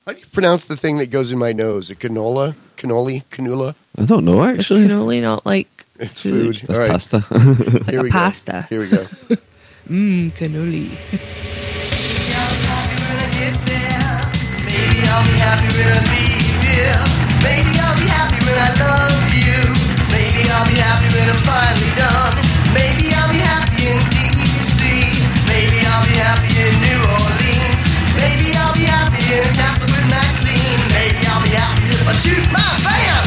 How do you pronounce the thing that goes in my nose? A canola? Cannoli? I don't know, actually. It's cannoli, not like It's food. It's All right. pasta. it's like Here a we go. pasta. Here we go. Cannoli. Maybe I'll be happy when I leave here. Maybe I'll be happy when I love you. Maybe I'll be happy when I'm finally done. Maybe I'll be happy in D.C. Maybe I'll be happy in New Orleans. Maybe I'll be happy in a castle with Maxine. Maybe I'll be happy if I shoot my band.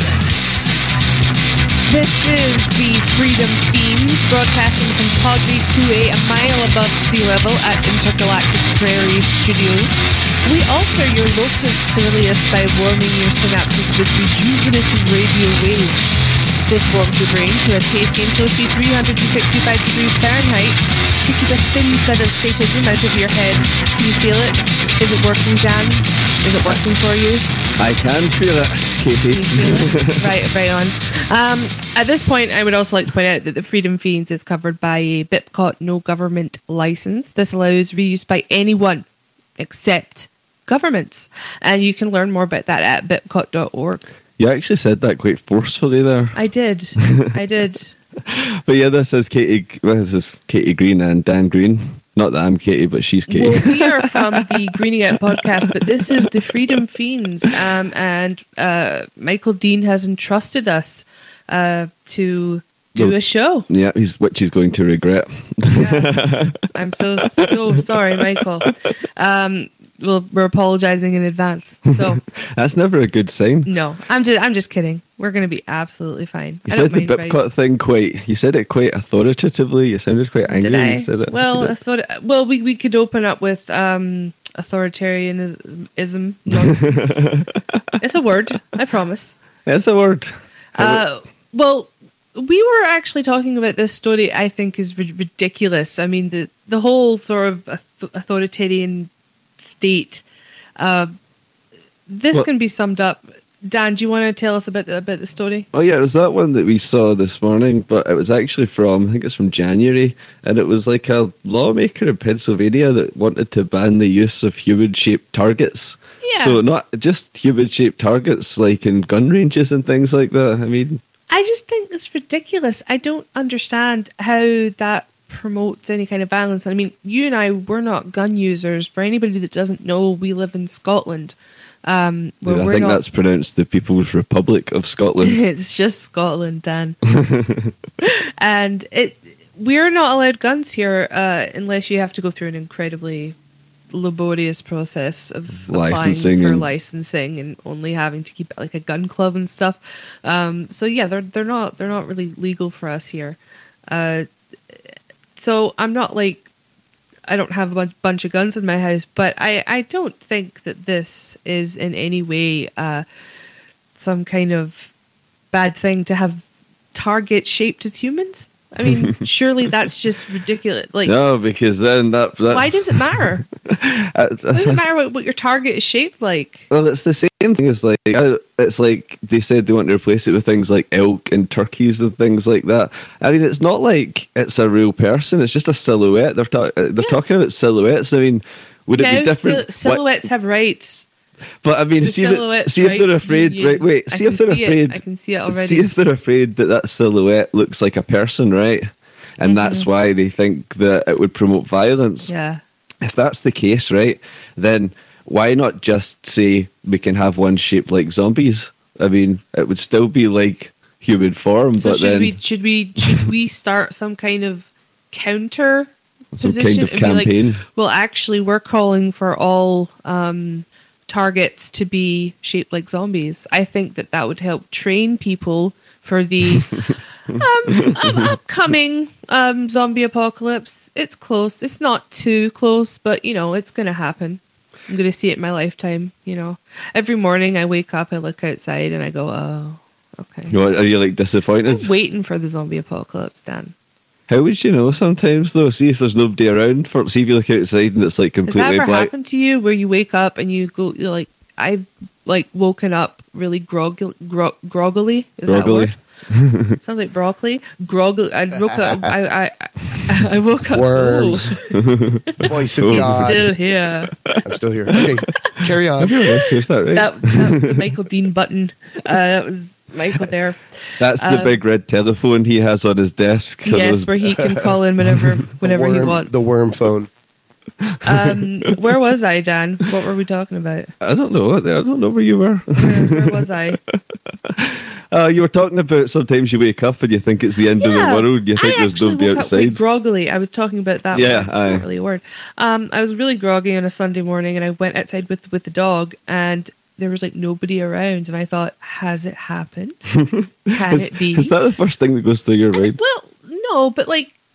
This is the Freedom Themes, broadcasting from Podgate 2A, a mile above sea level at Intergalactic Prairie Studios. We alter your locus coeruleus by warming your synapses with rejuvenative radio waves. This warms your brain to a tasty and toasty 365 degrees Fahrenheit to keep a thin set of statism out of your head. Can you feel it? Is it working, Dan? Is it working for you? I can feel it, Katie. Right on. At this point, I would also like to point out that the Freedom Fiends is covered by a BIPCOT no government license. This allows reuse by anyone except governments. And you can learn more about that at bipcot.org. You actually said that quite forcefully there. I did. But yeah, this is Katie Green and Dan Green. Not that I'm Katie, but she's Katie. Well, we are from the Greening Out podcast, but this is the Freedom Fiends. And Michael Dean has entrusted us to do a show. Yeah, which he's going to regret. Yeah. I'm so sorry, Michael. We're apologizing in advance. So That's never a good sign. no, I'm just kidding. We're going to be absolutely fine. You said the BIPCOT thing you said it quite authoritatively. You sounded quite angry Did when I? you said it. Well, I thought. Well, we could open up with authoritarianism nonsense. It's a word. I promise. It's a word. Well, we were actually talking about this story. I think is ridiculous. I mean, the whole sort of authoritarian state. This can be summed up. Dan, do you want to tell us about the story? Oh yeah, it was that one that we saw this morning, but it was actually I think it's from January, and it was like a lawmaker in Pennsylvania that wanted to ban the use of human-shaped targets. Yeah. So not just human-shaped targets like in gun ranges and things like that. I mean, I just think it's ridiculous. I don't understand how that promotes any kind of balance. I mean, you and I, we're not gun users. For anybody that doesn't know, we live in Scotland. I think that's pronounced the People's Republic of Scotland. It's just Scotland, Dan. And we're not allowed guns here unless you have to go through an incredibly laborious process of licensing applying for licensing and only having to keep it like a gun club and stuff. So yeah, they're not really legal for us here. So I'm not like, I don't have a bunch of guns in my house, but I don't think that this is in any way some kind of bad thing to have targets shaped as humans. I mean, surely that's just ridiculous. Like, no, because then that why does it matter? Why does it matter what your target is shaped like? Well, it's the same thing as it's like they said they want to replace it with things like elk and turkeys and things like that. I mean, it's not like it's a real person; it's just a silhouette. They're talking about silhouettes. I mean, would it be different? Silhouettes have rights. But I mean, see if they're afraid. Right, wait. See if they're afraid. I can see it already. See if they're afraid that silhouette looks like a person, right? And that's why they think that it would promote violence. Yeah. If that's the case, right, then why not just say we can have one shaped like zombies? I mean, it would still be like human form, so but should we start some kind of counter kind position of campaign? Like, well, actually, we're calling for all targets to be shaped like zombies. I think that would help train people for the upcoming zombie apocalypse. It's close. It's not too close, but it's going to happen. I'm going to see it in my lifetime. Every morning I wake up, I look outside, and I go, "Oh, okay." Are you like disappointed? I'm waiting for the zombie apocalypse, Dan. How would you know sometimes, though? See if there's nobody around. See if you look outside and it's like completely black. Has that ever happened to you where you wake up and you go, you're like, I've like woken up really groggily? Is that a word? Sounds like broccoli. Groggily. I woke up. I woke up. Worms. Oh, Voice of God. still here. I'm still here. Okay, carry on. Is that right? That was the Michael Dean button. That was Michael there. That's the big red telephone he has on his desk. Yes, where he can call in whenever he wants. The worm phone. Where was I, Dan? What were we talking about? I don't know. I don't know where you were. Where was I? You were talking about sometimes you wake up and you think it's the end of the world. You think there's nobody woke up outside. really groggily. I was talking about that. Yeah, It's not really a word. I was really groggy on a Sunday morning, and I went outside with the dog, and there was like nobody around, and I thought, has it happened? Can it be? Is that the first thing that goes through your mind? Well, no, but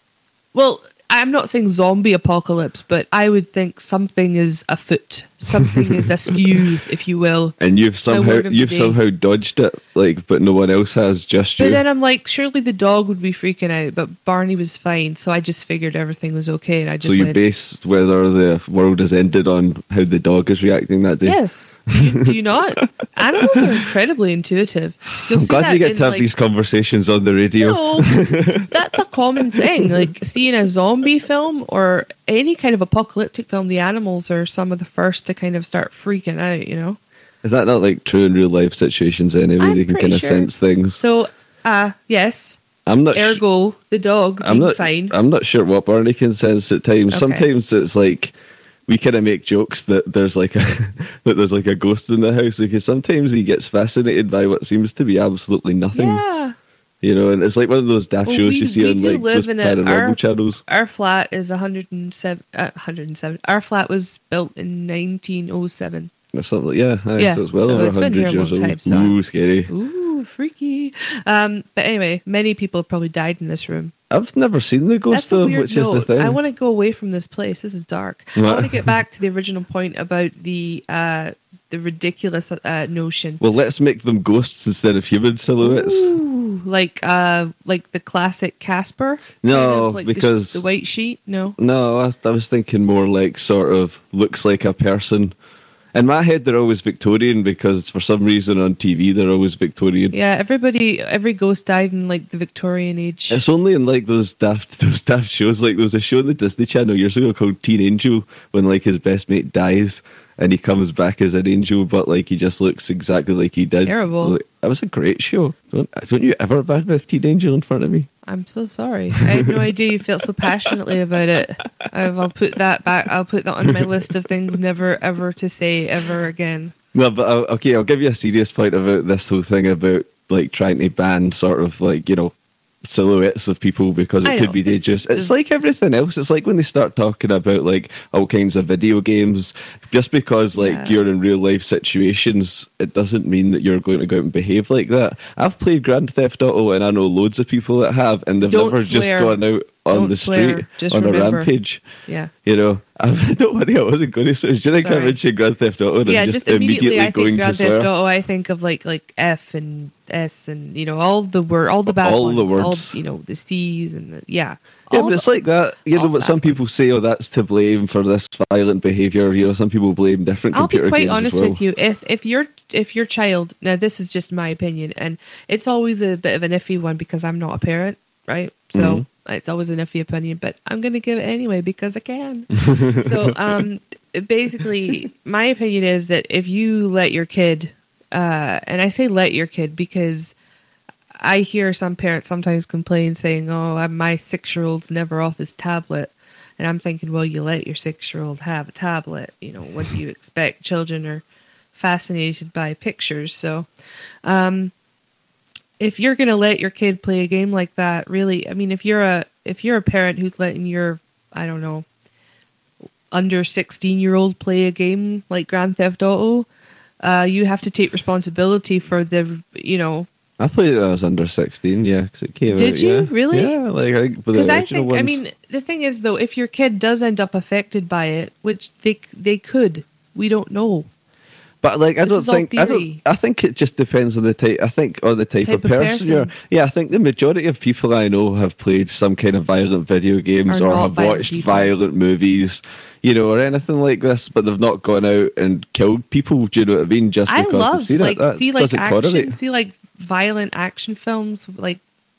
I'm not saying zombie apocalypse, but I would think something is afoot. Something is askew, if you will. And you've word of the day. somehow dodged it, like, but no one else has. Just you. But then I'm like, surely the dog would be freaking out, but Barney was fine, so I just figured everything was okay, and I just So you went, base whether the world has ended on how the dog is reacting that day. yes. Do you not? Animals are incredibly intuitive. You'll I'm see glad that you get in, to have like, these conversations on the radio. No, that's a common thing. Like seeing a zombie film or any kind of apocalyptic film, the animals are some of the first to kind of start freaking out, you know? Is that not like true in real life situations anyway? I'm They can pretty kind of sure. sense things. So, yes, I'm not ergo, the dog I'm being not fine. I'm not sure what Barney can sense at times. Okay. Sometimes it's like we kind of make jokes that there's like a ghost in the house, because sometimes he gets fascinated by what seems to be absolutely nothing. Yeah. You know, and it's like one of those daft Well, shows we- you see we on do like live those in paranormal channels. Our flat is 107. 107. Our flat was built in 1907. Or something like, yeah, aye, Yeah, so it's well so over it's been 100 here a years long old. time, so- Ooh, scary. Ooh, freaky. But anyway, many people have probably died in this room. I've never seen the ghost That's a though, weird which is the note. thing. I want to go away from this place. This is dark. I What? want to get back to the original point about the ridiculous notion. Well, let's make them ghosts instead of human silhouettes. Ooh, like the classic Casper. No, like because- the white sheet. No. No, I was thinking more like sort of looks like a person. In my head, they're always Victorian because for some reason on TV they're always Victorian. Yeah, every ghost died in like the Victorian age. It's only in like those daft shows. Like there was a show on the Disney Channel years ago called Teen Angel when like his best mate dies and he comes back as an angel, but like he just looks exactly like he did. Terrible. Like, that was a great show. Don't you ever badmouth Teen Angel in front of me? I'm so sorry. I had no idea you felt so passionately about it. I'll put that back. I'll put that on my list of things never ever to say ever again. No, but okay, I'll give you a serious point about this whole thing about like trying to ban sort of like, you know, silhouettes of people because it I could know, be it's dangerous. It's just- like everything else. It's like when they start talking about like all kinds of video games, just because like Yeah. you're in real life situations, it doesn't mean that you're going to go out and behave like that. I've played Grand Theft Auto and I know loads of people that have, and they've Don't never just swear. gone out on Don't the swear. street Just on remember. a rampage. Yeah. You know, don't worry, I wasn't going to swear. Do you think I Sorry. mentioned Grand Theft Auto and Yeah, I'm just immediately I going think to Grand swear? Theft Auto. I think of like F and S and you know all the bad All ones, the words. all, you know the C's and the, yeah. Yeah, All but it's the- like that. You know, all but bad some people ones. say, "Oh, that's to blame for this violent behavior." You know, some people blame different I'll be computer quite games honest as well. with you. If your child, now this is just my opinion, and it's always a bit of an iffy one because I'm not a parent, right? So Mm-hmm. it's always an iffy opinion, but I'm going to give it anyway because I can. So basically, my opinion is that if you let your kid, and I say let your kid because I hear some parents sometimes complain saying, "Oh, my 6-year-old's never off his tablet." And I'm thinking, well, you let your 6-year-old have a tablet. You know, what do you expect? Children are fascinated by pictures. So if you're going to let your kid play a game like that, really, I mean, if you're a parent who's letting your, I don't know, under 16-year-old play a game like Grand Theft Auto, you have to take responsibility for the, you know, I played it when I was under 16. Yeah, because it came out. Did you? Yeah. Really? Yeah, like I think with the because I original think, ones. I mean, the thing is though, if your kid does end up affected by it, which they could, we don't know. But like, I This don't is all think theory. I think it just depends on the type. I think on the type Type of of person you're. person. Yeah, I think the majority of people I know have played some kind of violent video games Are or not have violent watched people. violent movies, you know, or anything like this. But they've not gone out and killed people. Do you know what I mean? Just I because they've love seen like it, that see like doesn't action, correlate. see like violent action films, like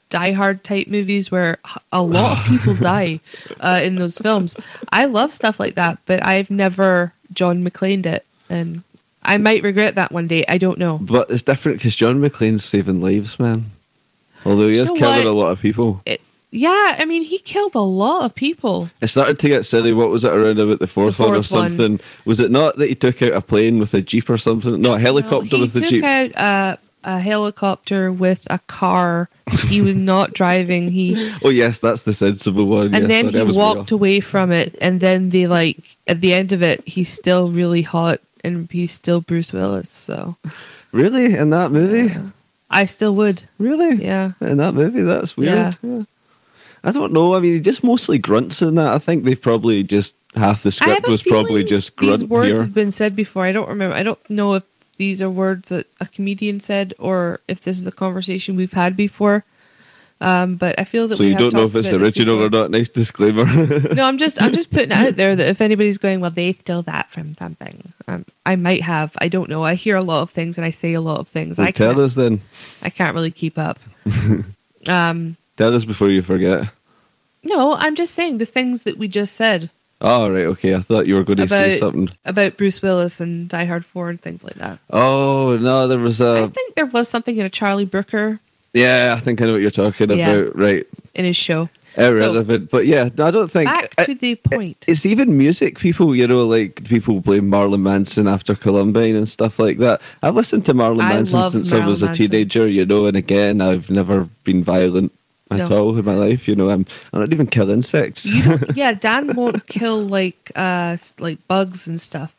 Die Hard type movies where a lot of people die in those films. I love stuff like that, but I've never John McClaned it, and I might regret that one day. I don't know. But it's different because John McClane's saving lives, man. Although he You is know killing what? a lot of people. Yeah, I mean, he killed a lot of people. It started to get silly. What was it around about the fourth one or fourth one. something? Was it not that he took out a plane with a jeep or something? No, a helicopter with a He jeep. took out a helicopter with a car. He was not driving. Oh yes, that's the sensible one. And yes, then sorry, I he was way walked off. away from it, and then they at the end of it, he's still really hot, and he's still Bruce Willis. So Really? In that movie? I still would. Really? Yeah. In that movie? That's weird. Yeah. I don't know. I mean, he just mostly grunts in that. I think they probably just half the I have script a was probably feeling just these grunt words here. have been said before. I don't remember. I don't know if these are words that a comedian said or if this is a conversation we've had before. But I feel that So we you have don't know if talked it's about this original or before. not. Nice disclaimer. No, I'm just putting it out there that if anybody's going, well, they stole that from something. I might have. I don't know. I hear a lot of things and I say a lot of things. Well, tell us then. I can't really keep up. Tell us before you forget. No, I'm just saying the things that we just said Oh, right. Okay. I thought you were going to say something. about Bruce Willis and Die Hard 4 and things like that. Oh, no. There was I a. think there was something in a Charlie Brooker Yeah, I think I know what you're talking Yeah. about. Right. in his show. Irrelevant. But yeah, no, I don't think. Back to the point. It's even music people, like people who play Marilyn Manson after Columbine and stuff like that. I've listened to Marilyn I Manson love since I was a Marilyn Manson. teenager, and again, I've never been violent at No. all in my life. I'm not even kill insects. Yeah, Dan won't kill like bugs and stuff.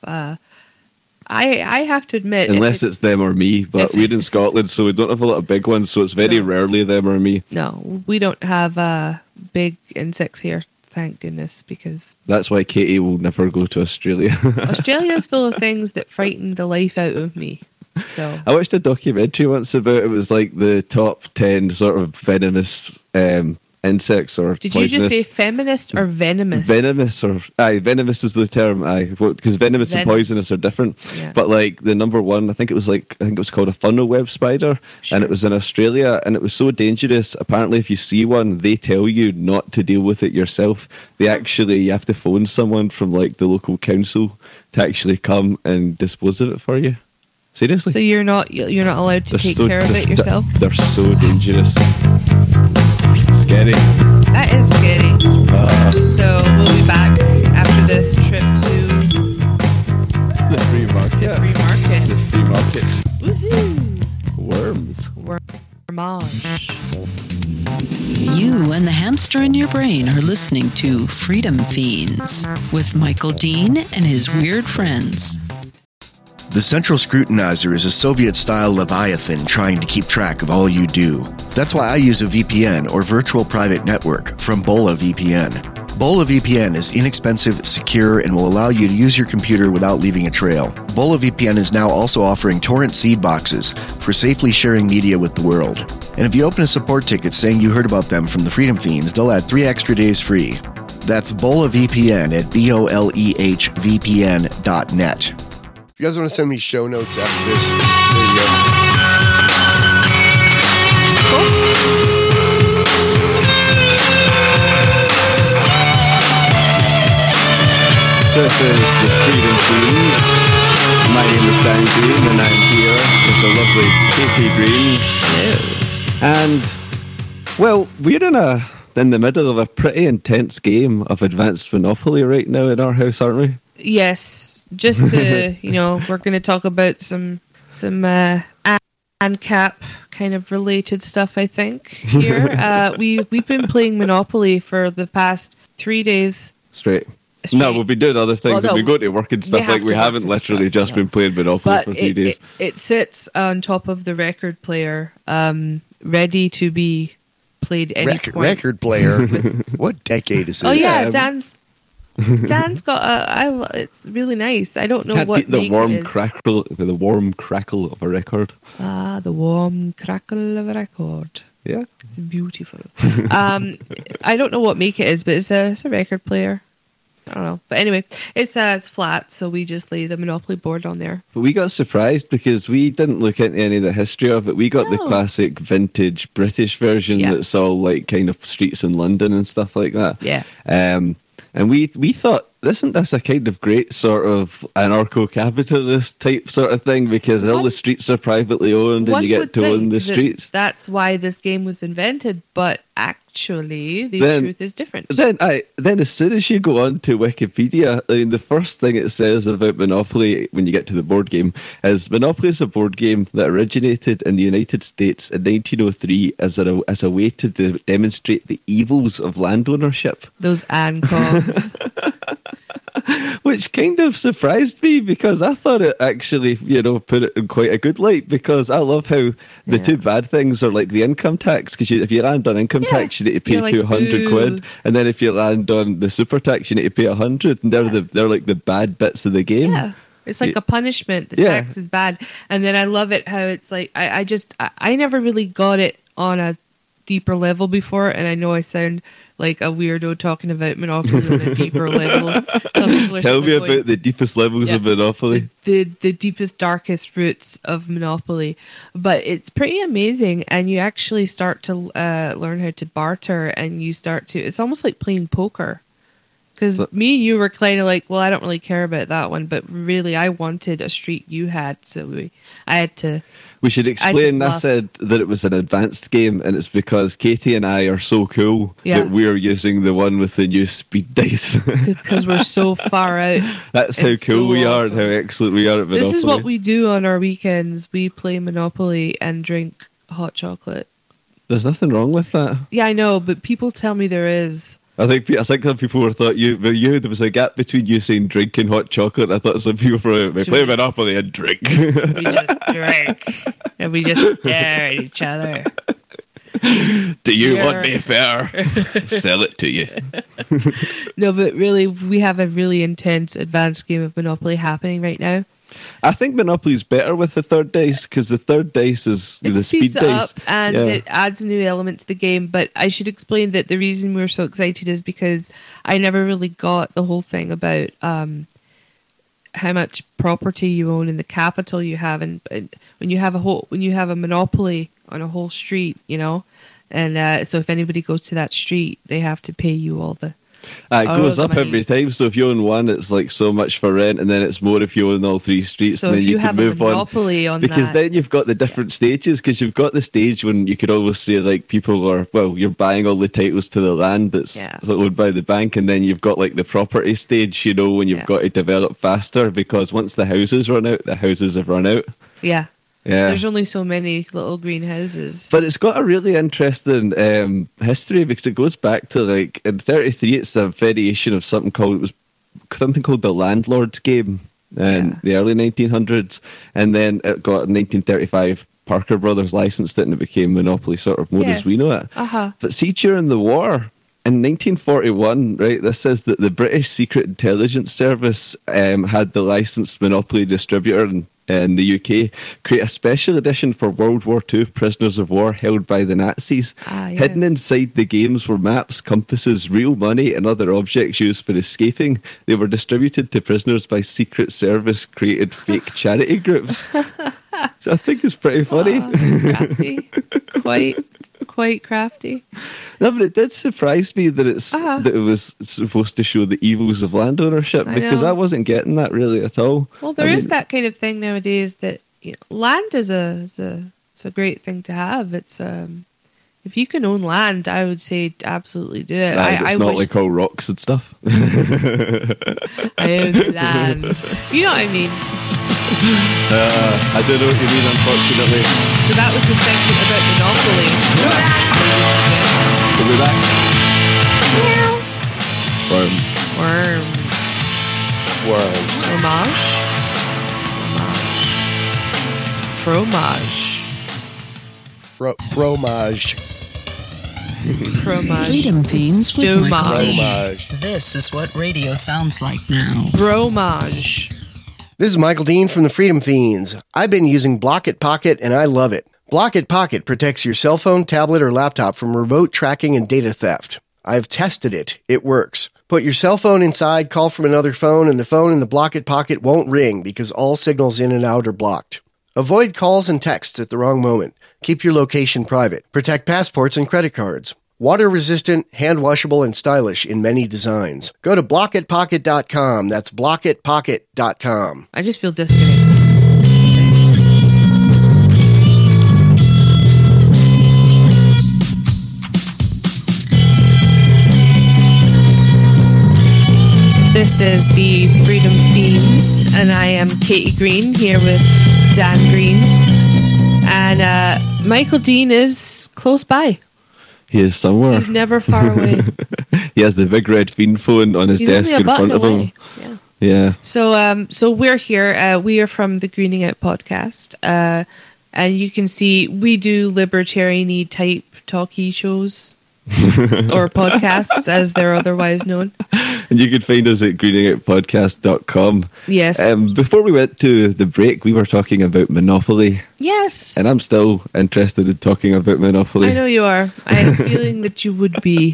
I have to admit, Unless it's them or me, but if- we're in Scotland, so we don't have a lot of big ones, so it's very No. rarely them or me. no, we don't have big insects here. Thank goodness, because That's why Katie will never go to Australia. Australia is full of things that frighten the life out of me. So I watched a documentary once about it was like the top 10 sort of venomous insects or did you poisonous. just say feminist or venomous? Venomous venomous is the term, because venomous and Venom. poisonous are different. Yeah. But like the number one, I think it was called a funnel web spider, Sure. and it was in Australia, and it was so dangerous. Apparently, if you see one, they tell you not to deal with it yourself. You have to phone someone from like the local council to actually come and dispose of it for you. Seriously. So you're not allowed to They're take so- care of it yourself. They're so dangerous. Scary. That is scary. So we'll be back after this trip to The free market. free market. The free market. Woohoo! Worms. Wormage. You and the hamster in your brain are listening to Freedom Fiends with Michael Dean and his weird friends. The Central Scrutinizer is a Soviet-style Leviathan trying to keep track of all you do. That's why I use a VPN, or Virtual Private Network, from Bola VPN. Bola VPN is inexpensive, secure, and will allow you to use your computer without leaving a trail. Bola VPN is now also offering torrent seed boxes for safely sharing media with the world. And if you open a support ticket saying you heard about them from the Freedom Fiends, they'll add 3 extra days free. That's Bola VPN at BOLEHVPN.net. If you guys want to send me show notes after this, there you go. This is the Freedom Fiends. My name is Dan Green, and I'm here with the lovely Katie Green. And, well, we're in the middle of a pretty intense game of Advanced Monopoly right now in our house, aren't we? Yes, just to we're going to talk about some ANCAP kind of related stuff. I think here we've been playing Monopoly for the past 3 days. Straight. Straight. No, we'll be doing other things. Well, no, we go to work and stuff. have Like we to haven't work and literally stuff, just no. been playing Monopoly But for 3 days. it sits on top of the record player, ready to be played any point. Record player. What decade is this? Oh yeah, Um, Dan's got it's really nice. I don't know Can't what beat the make warm it is. warm crackle of a record. The warm crackle of a record. Yeah. It's beautiful. I don't know what make it is, but it's a record player. I don't know. But anyway, it's flat, so we just lay the Monopoly board on there. But we got surprised because we didn't look into any of the history of it. We got the No. classic vintage British version Yeah. that's all like kind of streets in London and stuff like that. Yeah. And we thought, isn't this a kind of great sort of anarcho-capitalist type sort of thing? Because all the streets are privately owned and One you get would to own think the that streets. That's why this game was invented, but actually, the Then- truth is different. Then as soon as you go on to Wikipedia, I mean, the first thing it says about Monopoly when you get to the board game is Monopoly is a board game that originated in the United States in 1903 as a way to demonstrate the evils of land ownership. Those ANCOGs. Which kind of surprised me because I thought it actually, put it in quite a good light because I love how the two bad things are like the income tax because if you land on income tax, you need to pay You're like, 200 "Boo." quid. And then if you land on the super tax, you need to pay 100. And they're like the bad bits of the game. Yeah. It's like a punishment. The Yeah. tax is bad. And then I love it how it's like, I never really got it on a deeper level before. And I know I sound like a weirdo talking about Monopoly on a deeper level. Some people are Tell sort me of going, about the deepest levels of Monopoly. the deepest, darkest roots of Monopoly. But it's pretty amazing. And you actually start to learn how to barter and you start to, it's almost like playing poker. Because me and you were kind of like, well, I don't really care about that one, but really, I wanted a street you had, so I had to. We should explain. I bluff. said that it was an advanced game, and it's because Katie and I are so cool that we're using the one with the new speed dice. Because we're so far out. That's how It's cool so we are awesome. and how excellent we are at Monopoly. This is what we do on our weekends. We play Monopoly and drink hot chocolate. There's nothing wrong with that. Yeah, I know, but people tell me there is. I think some people were thought there was a gap between you saying drink and hot chocolate. I thought some people were play Monopoly and drink. We just drink. And we just stare at each other. Do you want me fair? Sell it to you. No, but really, we have a really intense advanced game of Monopoly happening right now. I think Monopoly's better with the third dice because the third dice is It the speed speeds it dice. up and it adds a new element to the game. But I should explain that the reason we're so excited is because I never really got the whole thing about how much property you own and the capital you have, and when you have a monopoly on a whole street, and so if anybody goes to that street, they have to pay you all the. It goes the up money. every time. So if you own one, it's like so much for rent, and then it's more if you own all three streets. So and then if you can have a move monopoly on because that, then you've got the different stages. Because you've got the stage when you could always say like people are you're buying all the titles to the land that's owned by the bank, and then you've got like the property stage. When you've got to develop faster because once the houses run out, the houses have run out. Yeah. Yeah. There's only so many little greenhouses. But it's got a really interesting history because it goes back to like in 33. It's a variation of something called the Landlord's Game in the early 1900s, and then it got in 1935. Parker Brothers licensed it, and it became Monopoly sort of more as we know it. But see, during the war. In 1941, right, this says that the British Secret Intelligence Service had the licensed Monopoly distributor in the UK create a special edition for World War II prisoners of war held by the Nazis. Hidden inside the games were maps, compasses, real money, and other objects used for escaping. They were distributed to prisoners by Secret Service created fake charity groups. So I think it's pretty funny. Crafty. Quite crafty. No, but it did surprise me that that it was supposed to show the evils of land ownership because I wasn't getting that really at all. Well, there is that kind of thing nowadays that land is it's a great thing to have. It's if you can own land, I would say absolutely do it. It's not like all rocks and stuff. I own land. You know what I mean? I don't know what you mean, unfortunately. So that was the segment about Monopoly. We'll be back. Fromage. Fromage. Freedom Fiends with Michael D. Fromage. This is what radio sounds like now. Fromage. This is Michael Dean from the Freedom Fiends. I've been using Block-It Pocket and I love it. Block-It Pocket protects your cell phone, tablet, or laptop from remote tracking and data theft. I've tested it. It works. Put your cell phone inside, call from another phone, and the phone in the Block It Pocket won't ring because all signals in and out are blocked. Avoid calls and texts at the wrong moment. Keep your location private. Protect passports and credit cards. Water-resistant, hand-washable, and stylish in many designs. Go to blockitpocket.com. That's blockitpocket.com. I just feel disconnected. This is the Freedom Fiends, and I am Katie Green here with Dan Green. And Michael Dean is close by. He is somewhere. He's never far away. He has the big red fiend phone on his He's desk only a in front of button him. away. Yeah. So we're here. We are from the Greening Out podcast, and you can see we do libertarian-y type talky shows or podcasts, as they're otherwise known. And you can find us at greeningoutpodcast.com. Yes. Before we went to the break, we were talking about Monopoly. Yes. And I'm still interested in talking about Monopoly. I know you are. I have a feeling that you would be.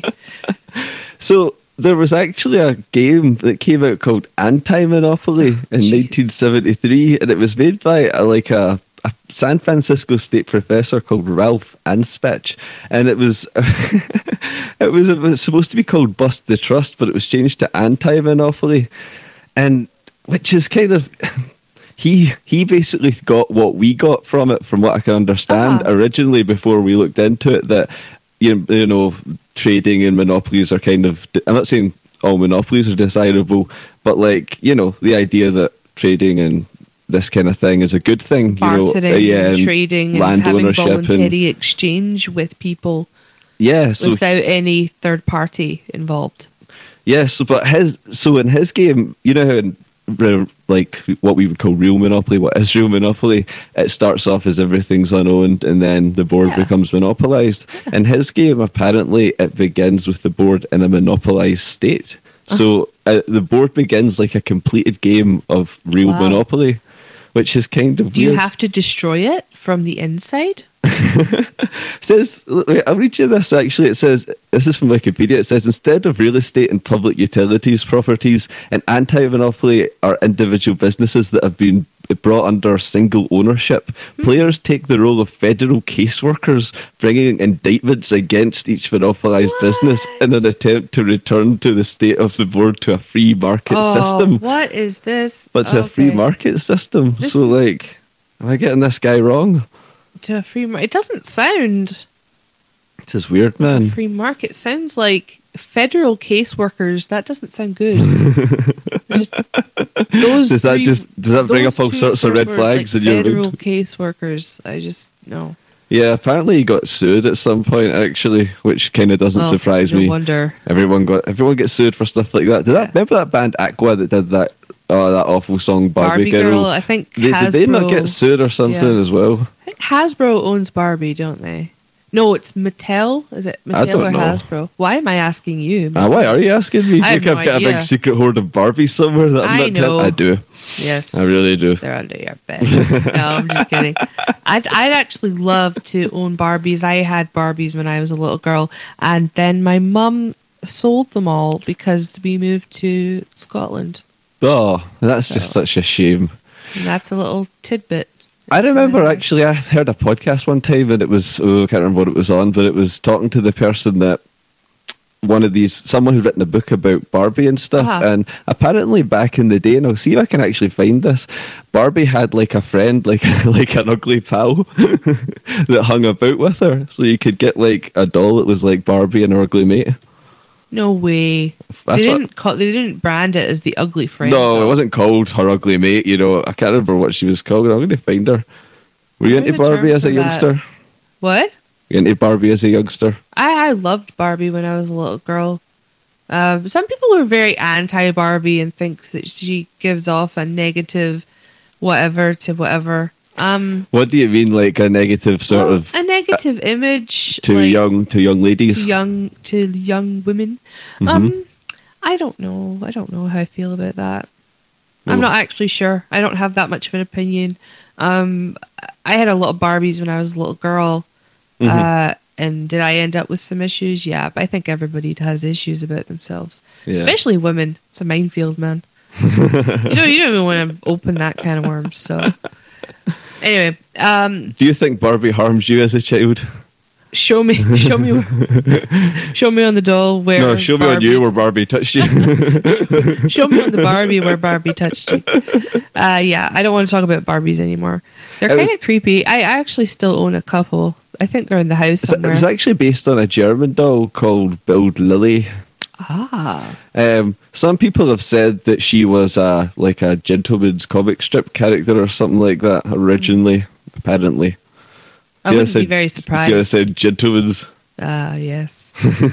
So there was actually a game that came out called Anti-Monopoly in 1973, and it was made by a San Francisco State professor called Ralph Anspach, and it was it was supposed to be called Bust the Trust, but it was changed to Anti-Monopoly, and which is kind of he basically got what we got from it, from what I can understand, originally before we looked into it, that you know trading and monopolies are kind of, I'm not saying all monopolies are desirable, but the idea that trading and this kind of thing is a good thing, bartering, and trading, and having ownership voluntary exchange with people, without any third party involved. Yes, but in his game, you know how what we would call real Monopoly, what is real Monopoly? It starts off as everything's unowned, and then the board becomes monopolized. In his game, apparently, it begins with the board in a monopolized state. So the board begins like a completed game of real Monopoly, which is kind of weird. Do you have to destroy it from the inside? It says, I'll read you this actually. It says, this is from Wikipedia, it says, instead of real estate and public utilities properties, an anti-monopoly are individual businesses that have been brought under single ownership. Players take the role of federal caseworkers, bringing indictments against each monopolized business in an attempt to return to the state of the board to a free market system. What is this? But to a free market system. Am I getting this guy wrong? To a free market. It doesn't sound. This is weird, man. Free market sounds like federal caseworkers. That doesn't sound good. Does that bring up all sorts of red flags in your federal caseworkers? I just no. Yeah, apparently he got sued at some point actually, which kind of doesn't surprise me. No wonder. Everyone gets sued for stuff like that. Remember that band Aqua that did that awful song Barbie Girl? I think did they not get sued or something as well? I think Hasbro owns Barbie, don't they? No, it's Mattel. Is it Mattel or Hasbro? Why am I asking you? Why are you asking me? I have I've got a big secret hoard of Barbies somewhere that I'm not know. I do. Yes. I really do. They're under your bed. No, I'm just kidding. I'd actually love to own Barbies. I had Barbies when I was a little girl, and then my mum sold them all because we moved to Scotland. Oh, that's just such a shame. And that's a little tidbit. I remember actually, I heard a podcast one time, and it was, I can't remember what it was on, but it was talking to the person that someone who'd written a book about Barbie and stuff, and apparently back in the day, and I'll see if I can actually find this, Barbie had like a friend, like an ugly pal that hung about with her, so you could get like a doll that was like Barbie and her ugly mate. No way. They didn't brand it as the ugly friend. No, it wasn't called her ugly mate. I can't remember what she was called. I'm going to find her. Were you into Barbie as a youngster? What? You into Barbie as a youngster? I loved Barbie when I was a little girl. Some people are very anti-Barbie and think that she gives off a negative whatever to whatever. What do you mean, like a negative sort of a negative image to young ladies, to young women? Mm-hmm. I don't know how I feel about that. I'm not actually sure. I don't have that much of an opinion. I had a lot of Barbies when I was a little girl, And did I end up with some issues? Yeah, but I think everybody has issues about themselves, Yeah. especially women. It's a minefield, man. you don't even want to open that can of worms. So, anyway, Do you think Barbie harms you as a child? show me on the doll where. No, show me on you where Barbie touched you. Show me on the Barbie where Barbie touched you. Yeah, I don't want to talk about Barbies anymore. They're It kind was- of creepy. I actually still own a couple. I think they're in the house It somewhere. was actually based on a German doll called Build Lily. Some people have said that she was like a gentleman's comic strip character or something like that originally, apparently. I wouldn't be very surprised. See what I said, gentleman's. Yes.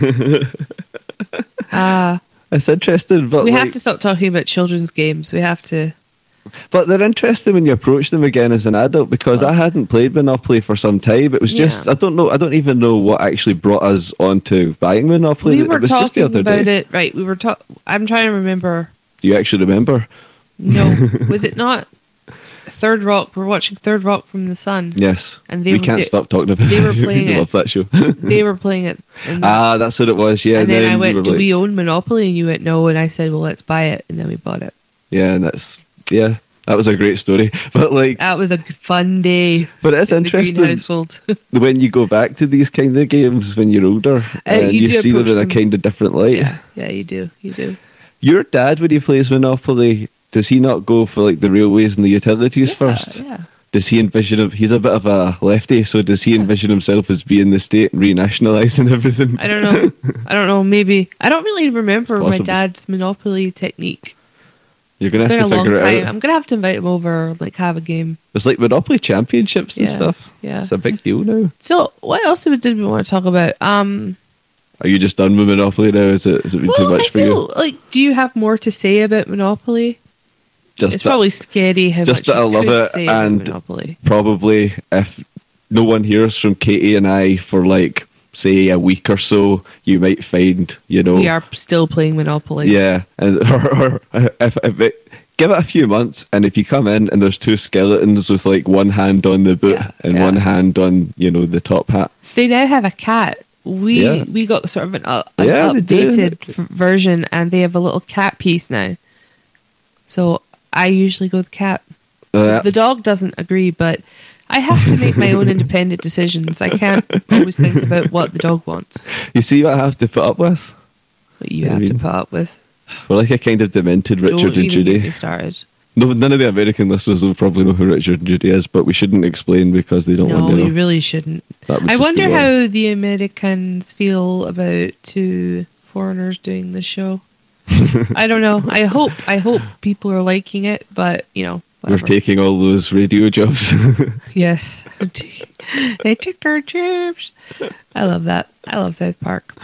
It's interesting, but We like, have to stop talking about children's games. We have to. but they're interesting when you approach them again as an adult because I hadn't played Monopoly for some time. It was just Yeah. I don't even know what actually brought us onto buying Monopoly. We were it was just the talking other about day. it, right? We were I'm trying to remember. Do you actually remember? No, was it not Third Rock? We're watching Third Rock from the Sun. Yes. And we can't stop talking about they it. were playing I it. love that show. They were playing it. And, That's what it was. Yeah. and then I we went, were "Do like- we own Monopoly?" And you went, "No." And I said, "Well, let's buy it." And then we bought it. Yeah, and that was a great story. But like, That was a fun day. but it's in the Green interesting household. when you go back to these kind of games when you're older and you you do see them approach in a them- kind of different light. yeah, you do. You do. Your dad, when he plays Monopoly, does he not go for like the railways and the utilities first? Yeah. Does he envision he's a bit of a lefty, so does he envision himself as being the state and renationalising everything? I don't know. I don't know. Maybe I don't really remember my possible. dad's Monopoly technique. You're gonna It's have been to a long figure time. it out. I'm gonna have to invite him over, like have a game. It's like Monopoly championships and Yeah, stuff. yeah. It's a big deal now. So, what else did we want to talk about? Are you just done with Monopoly now? Is it been too much I for you? feel like, do you have more to say about Monopoly? Just It's that- probably scary how just much that I you love could it, say about and Monopoly. probably if no one hears from Katie and I for like say a week or so, you might find We are still playing Monopoly. yeah, and or if give it a few months, and if you come in and there's two skeletons with like one hand on the boot Yeah, and yeah. one hand on the top hat. They now have a cat. Yeah. We got sort of an Yeah, they do. updated version, and they have a little cat piece now. So I usually go with cat. The dog doesn't agree, but I have to make my own independent decisions. I can't always think about what the dog wants. You see what I have to put up with? What you I have to mean, put up with. We're like a kind of demented Richard Don't and even get me Judy. started. No, none of the American listeners will probably know who Richard and Judy is, but we shouldn't explain because they don't No, want to know. you really shouldn't. That would I just be wonder wrong. how the Americans feel about two foreigners doing this show. I don't know. I hope people are liking it, but We're whatever. taking all those radio jobs. Yes, they took our jobs. I love that. I love South Park.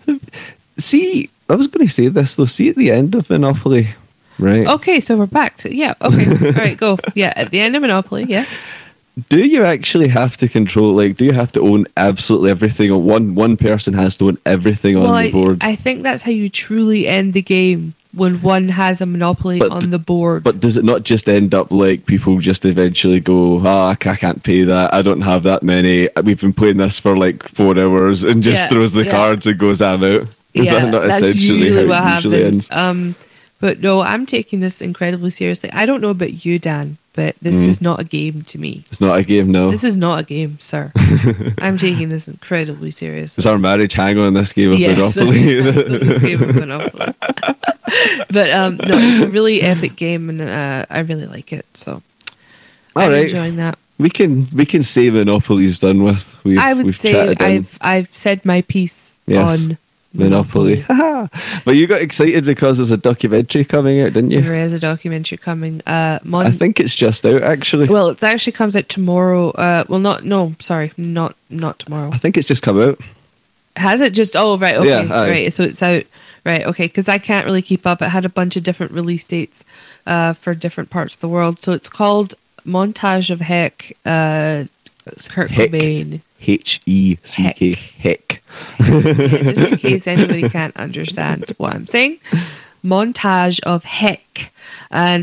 See, I was going to say this though. See, at the end of Monopoly, right? Okay, so we're back to Okay, all right, go. Yeah, at the end of Monopoly. Yes. Do you actually have to control? Like, do you have to own absolutely everything? Or one person has to own everything on the board. I think that's how you truly end the game, when one has a monopoly But- on the board. But does it not just end up like people just eventually go, I can't pay that. I don't have that many. We've been playing this for like 4 hours, and just Yeah, throws the yeah. cards and goes, I'm out. Is that not that's essentially usually how what it usually happens. ends? But no, I'm taking this incredibly seriously. I don't know about you, Dan, but this is not a game to me. It's not a game, no. This is not a game, sir. I'm taking this incredibly seriously. Does our marriage hang on this game of Yes, Monopoly? that's what this game of Monopoly. But no, it's a really epic game, and I really like it. So All I'm right. enjoying that. We can say Monopoly's done with. I would we've say chatted in I've said my piece Yes. on Monopoly. But you got excited because there's a documentary coming out, didn't you? There is a documentary coming. I think it's just out actually. Well, it actually comes out tomorrow. Not tomorrow. I think it's just come out. Has it just? Oh, right. Okay, Yeah, aye. right. So it's out. Right. Okay. Because I can't really keep up. It had a bunch of different release dates for different parts of the world. So it's called Montage of Heck. It's Kurt Heck. Cobain. HECK. Heck. Yeah, just in case anybody can't understand what I'm saying. Montage of Heck. And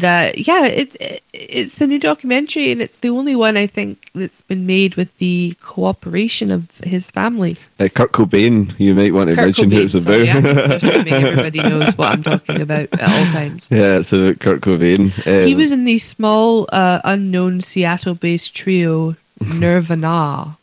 it's the new documentary, and it's the only one I think that's been made with the cooperation of his family. Kurt Cobain, you might want to mention who it's about. I'm just assuming everybody knows what I'm talking about at all times. Yeah, it's about Kurt Cobain. He was in the small, unknown Seattle-based trio Nirvana.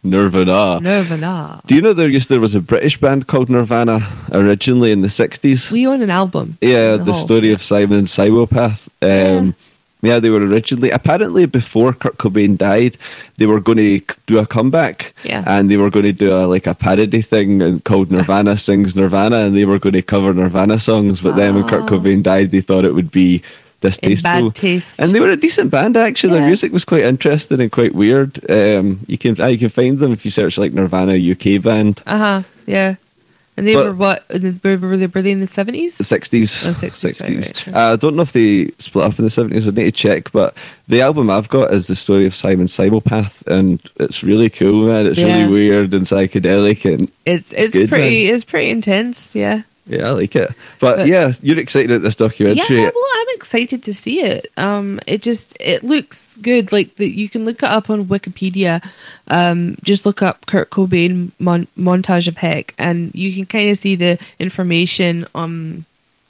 Do you know there was a British band called Nirvana originally in the 60s? We own an album. Yeah, the story of Simon and Cybopath. Yeah, they were originally, apparently before Kurt Cobain died, they were going to do a comeback. Yeah. And they were going to do a parody thing called Nirvana Sings Nirvana, and they were going to cover Nirvana songs. But then when Kurt Cobain died, they thought it would be distasteful. In bad taste. And they were a decent band, actually. Yeah. Their music was quite interesting and quite weird. You can find them if you search Nirvana UK band. Yeah. And they were what? Were they in the 70s? The 60s. Oh, 60s. Right. I don't know if they split up in the 70s. I need to check. But the album I've got is the story of Simon Cybopath, and it's really cool, man. It's really weird and psychedelic, and it's good, pretty. It's pretty intense. Yeah. Yeah, I like it. But yeah, you're excited at this documentary. Yeah, well, I'm excited to see it. It looks good. You can look it up on Wikipedia. Just look up Kurt Cobain montage of Heck, and you can kind of see the information on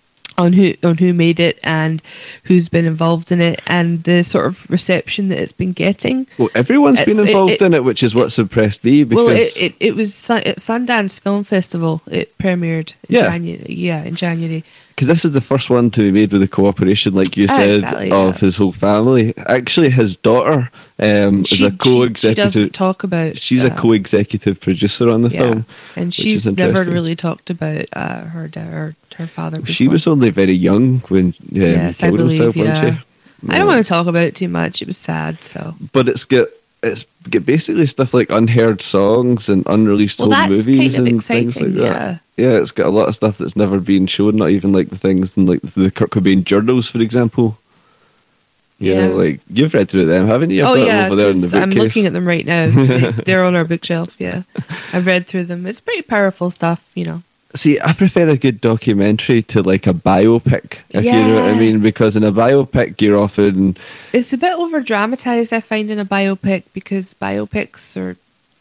who made it and who's been involved in it, and the sort of reception that it's been getting. Well, everyone's been involved in it, which is what's impressed me. Because it was at Sundance Film Festival. It premiered in January. Because this is the first one to be made with the cooperation, like you said, of his whole family. Actually, his daughter is a co-executive. She doesn't talk about. She's a co-executive producer on the film, and she's never really talked about her father. Before. She was only very young when he killed himself, wasn't she? I don't want to talk about it too much. It was sad. But it's got basically stuff like unheard songs and unreleased old movies and things like that. Yeah, it's got a lot of stuff that's never been shown, not even the things in the Kurt Cobain journals, for example. Yeah, you've read through them, haven't you? Over there in the bookcase. I'm looking at them right now. They're on our bookshelf, yeah. I've read through them. It's pretty powerful stuff, See, I prefer a good documentary to a biopic, if you know what I mean, because in a biopic you're often... It's a bit over-dramatized, I find, in a biopic, because biopics are...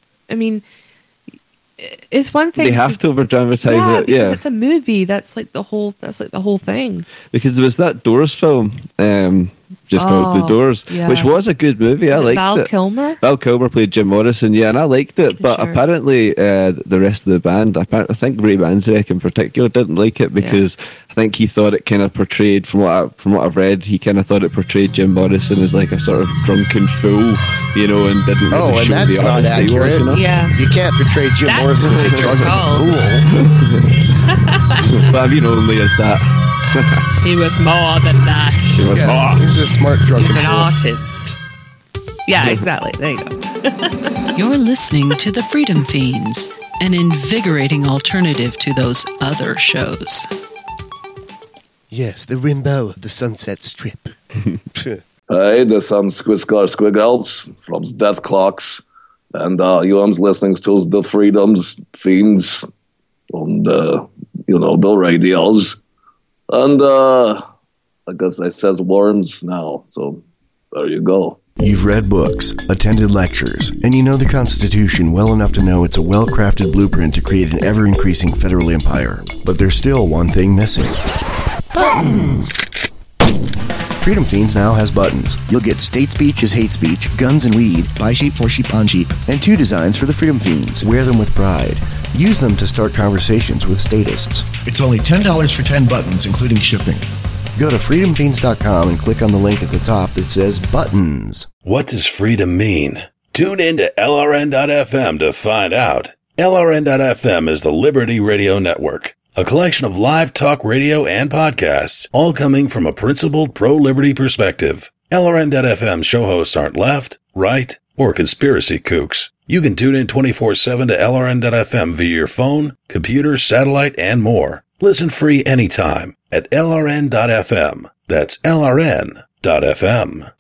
it's one thing... They have to over-dramatize it, because it's a movie. That's the whole thing. Because there was that Doors film... called The Doors, which was a good movie. I liked it. Val Kilmer? Val Kilmer played Jim Morrison, and I liked it. But apparently the rest of the band, I think Ray Manzarek in particular, didn't like it because I think he thought it kind of portrayed, from what I've read, he kind of thought it portrayed Jim Morrison as a sort of drunken fool, and didn't really show the artist he was. Yeah. You can't portray Jim Morrison as a drunken fool. But only as that. He was more than that. He was more. He's a smart drunken fool. An artist. Yeah, exactly. There you go. You're listening to The Freedom Fiends, an invigorating alternative to those other shows. Yes, the Rimbaud of the Sunset Strip. Hey, this is Squiggles from Death Clocks, and you're listening to The Freedom Fiends on the radios. And I guess it says worms now, so there you go. You've read books, attended lectures, and you know the Constitution well enough to know it's a well-crafted blueprint to create an ever-increasing federal empire. But there's still one thing missing. Buttons! Freedom Fiends now has buttons. You'll get state speech is hate speech, guns and weed, buy sheep for sheep on sheep, and 2 designs for the Freedom Fiends. Wear them with pride. Use them to start conversations with statists. It's only $10 for 10 buttons, including shipping. Go to freedomfiends.com and click on the link at the top that says buttons. What does freedom mean? Tune in to LRN.FM to find out. LRN.FM is the Liberty Radio Network, a collection of live talk radio and podcasts, all coming from a principled pro-liberty perspective. LRN.FM show hosts aren't left, right, or conspiracy kooks. You can tune in 24/7 to LRN.FM via your phone, computer, satellite, and more. Listen free anytime at LRN.FM. That's LRN.FM.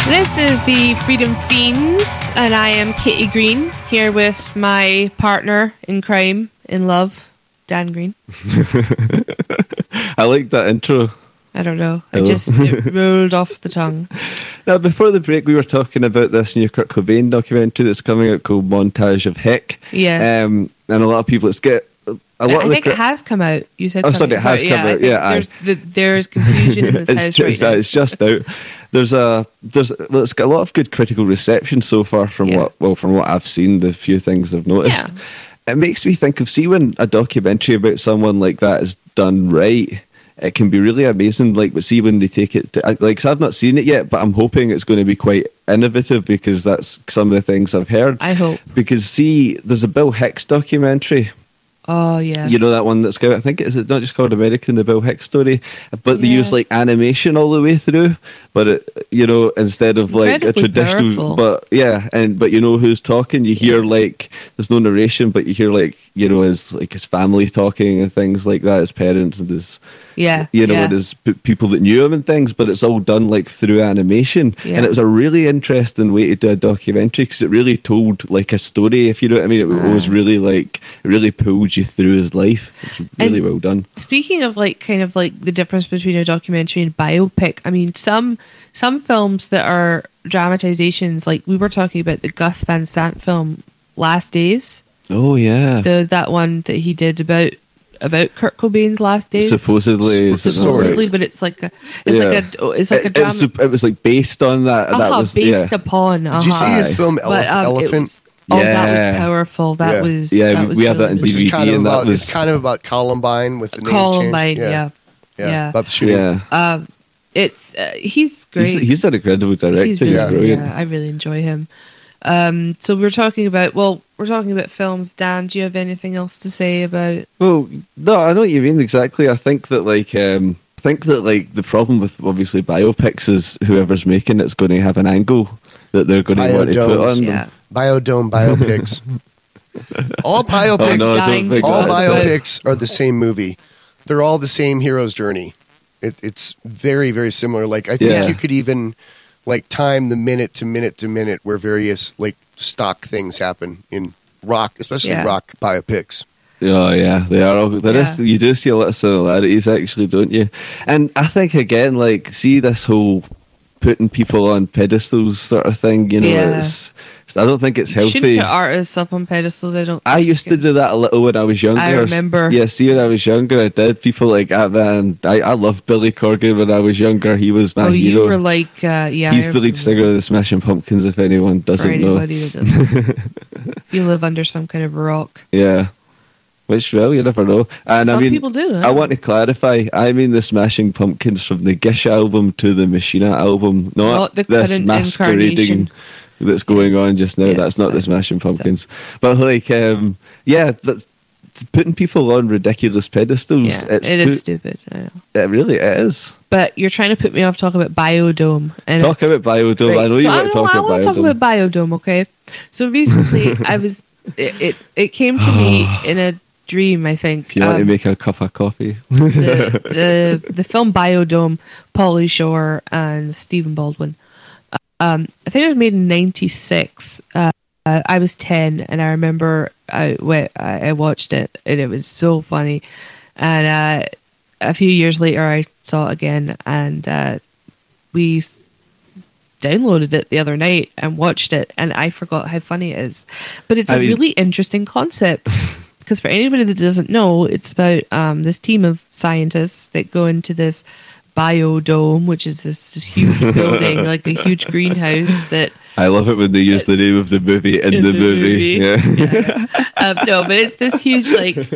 This is the Freedom Fiends, and I am Kitty Green, here with my partner in crime, in love, Dan Green. I like that intro. I don't know. It rolled off the tongue. Now, before the break, we were talking about this new Kurt Cobain documentary that's coming out called Montage of Heck. Yeah. And a lot of people, I think it has come out. You said. Oh, sorry, it has come out. Yeah, there's confusion in this house right now. It's just out. It's got a lot of good critical reception so far from what I've seen, the few things I've noticed. Yeah. It makes me think of, when a documentary about someone like that is done right, it can be really amazing. Like, but see when they take it to, so I've not seen it yet, but I'm hoping it's going to be quite innovative because that's some of the things I've heard. I hope. Because there's a Bill Hicks documentary. Oh, yeah. You know that one that's got, I think it's not just called American, the Bill Hicks story, but they use like animation all the way through, but instead of like a traditional, powerful. but you know who's talking, you hear like, there's no narration, but you hear like, his family talking and things like that, his parents and his, and his people that knew him and things, but it's all done like through animation. Yeah. And it was a really interesting way to do a documentary because it really told like a story, if you know what I mean. It was really like, it really pulled you through his life. It's really well done. Speaking of like kind of like the difference between a documentary and biopic, I mean some films that are dramatizations, like we were talking about the Gus Van Sant film Last Days. Oh yeah. That one that he did about Kurt Cobain's last days. Supposedly, but it's like a drama. It was like based on that. That was based upon. Did you see his film Elephant? That was powerful. That was we have that in DVD, and that was it's kind of about Columbine with the names Columbine. changed. Yeah, about the shooting. Yeah, it's he's great. He's an incredible director. He's brilliant. Yeah, I really enjoy him. So we're talking about films. Dan, do you have anything else to say about? Well, no, I know what you mean exactly. I think that the problem with obviously biopics is whoever's making it's going to have an angle that they're going to want to put on them. Biodome biopics. All biopics. All biopics are the same movie. They're all the same hero's journey. It's very, very similar. Like I think you could even like time the minute to minute where various like stock things happen in rock, especially rock biopics. Oh yeah, they are all. You do see a lot of similarities, actually, don't you? And I think again, like, see this whole putting people on pedestals sort of thing. I don't think it's healthy. You shouldn't put artists up on pedestals. I used to do that a little when I was younger. I remember. Yeah, see, when I was younger, I did. People like that, and I loved Billy Corgan when I was younger. He was my hero. You were like, He's the lead singer of the Smashing Pumpkins, if anyone doesn't know. For anybody who doesn't. You live under some kind of rock. Yeah. Which, well, you never know. And some people do. I want to clarify. I mean the Smashing Pumpkins from the Gish album to the Machina album, not this masquerading that's going on just now. That's not the Smashing Pumpkins. But like, that's putting people on ridiculous pedestals. Yeah, it is stupid. I know. It really is. But you're trying to put me off talking about Biodome. Talk about Biodome. Right. I know you want to talk about Biodome. I want to talk about Biodome. Okay. So recently, it came to me in a dream, I think. If you want to make a cup of coffee. the film Biodome, Pauly Shore and Stephen Baldwin. I think it was made in 96. I was 10 and I remember I watched it and it was so funny. And a few years later I saw it again and we downloaded it the other night and watched it and I forgot how funny it is. But it's a really interesting concept. Because for anybody that doesn't know, it's about this team of scientists that go into this biodome, which is this huge building, like a huge greenhouse that... I love it when they use the name of the movie in the movie. Yeah. No, but it's this huge,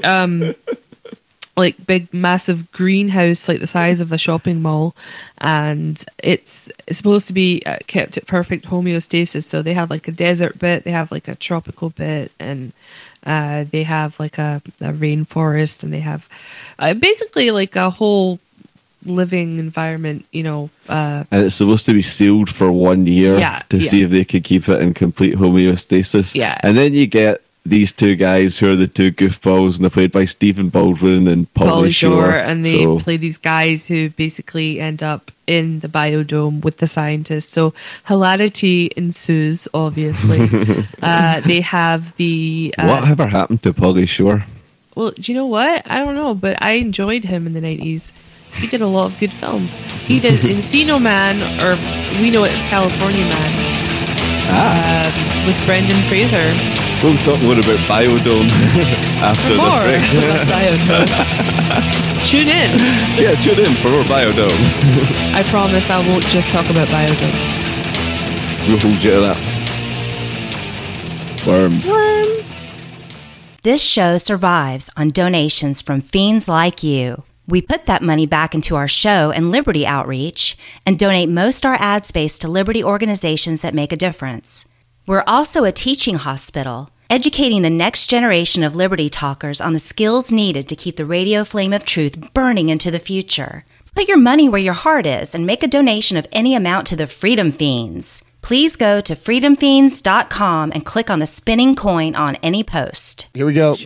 like big, massive greenhouse, like the size of a shopping mall, and it's supposed to be kept at perfect homeostasis. So they have like a desert bit, they have like a tropical bit, and they have like a rainforest, and they have basically like a whole living environment, and it's supposed to be sealed for 1 year to see if they could keep it in complete homeostasis. Yeah. And then you get these two guys who are the two goofballs, and they're played by Stephen Baldwin and Pauly Shore. And they play these guys who basically end up in the biodome with the scientists. So hilarity ensues, obviously. They have the... Whatever happened to Pauly Shore? Well, do you know what? I don't know, but I enjoyed him in the 90s. He did a lot of good films. He did Encino Man, or we know it's California Man, with Brendan Fraser. We'll talk more about Biodome after the break. Biodome. Tune in. Yeah, tune in for more Biodome. I promise I won't just talk about Biodome. We'll hold you to that. Worms. This show survives on donations from fiends like you. We put that money back into our show and Liberty outreach and donate most our ad space to Liberty organizations that make a difference. We're also a teaching hospital, educating the next generation of Liberty talkers on the skills needed to keep the radio flame of truth burning into the future. Put your money where your heart is and make a donation of any amount to the Freedom Fiends. Please go to freedomfiends.com and click on the spinning coin on any post. Here we go.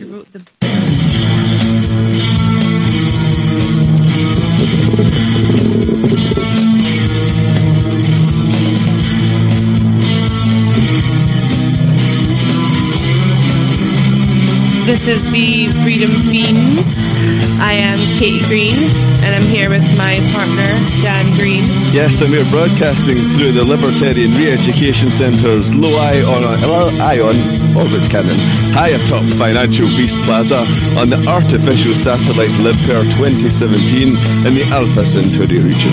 This is the Freedom Fiends. I am Katie Green, and I'm here with my partner, Dan Green. Yes, and we're broadcasting through the Libertarian Re-Education Centre's Low Ion Orbit Cannon, high atop Financial Beast Plaza on the artificial satellite LibPair 2017 in the Alpha Centauri region.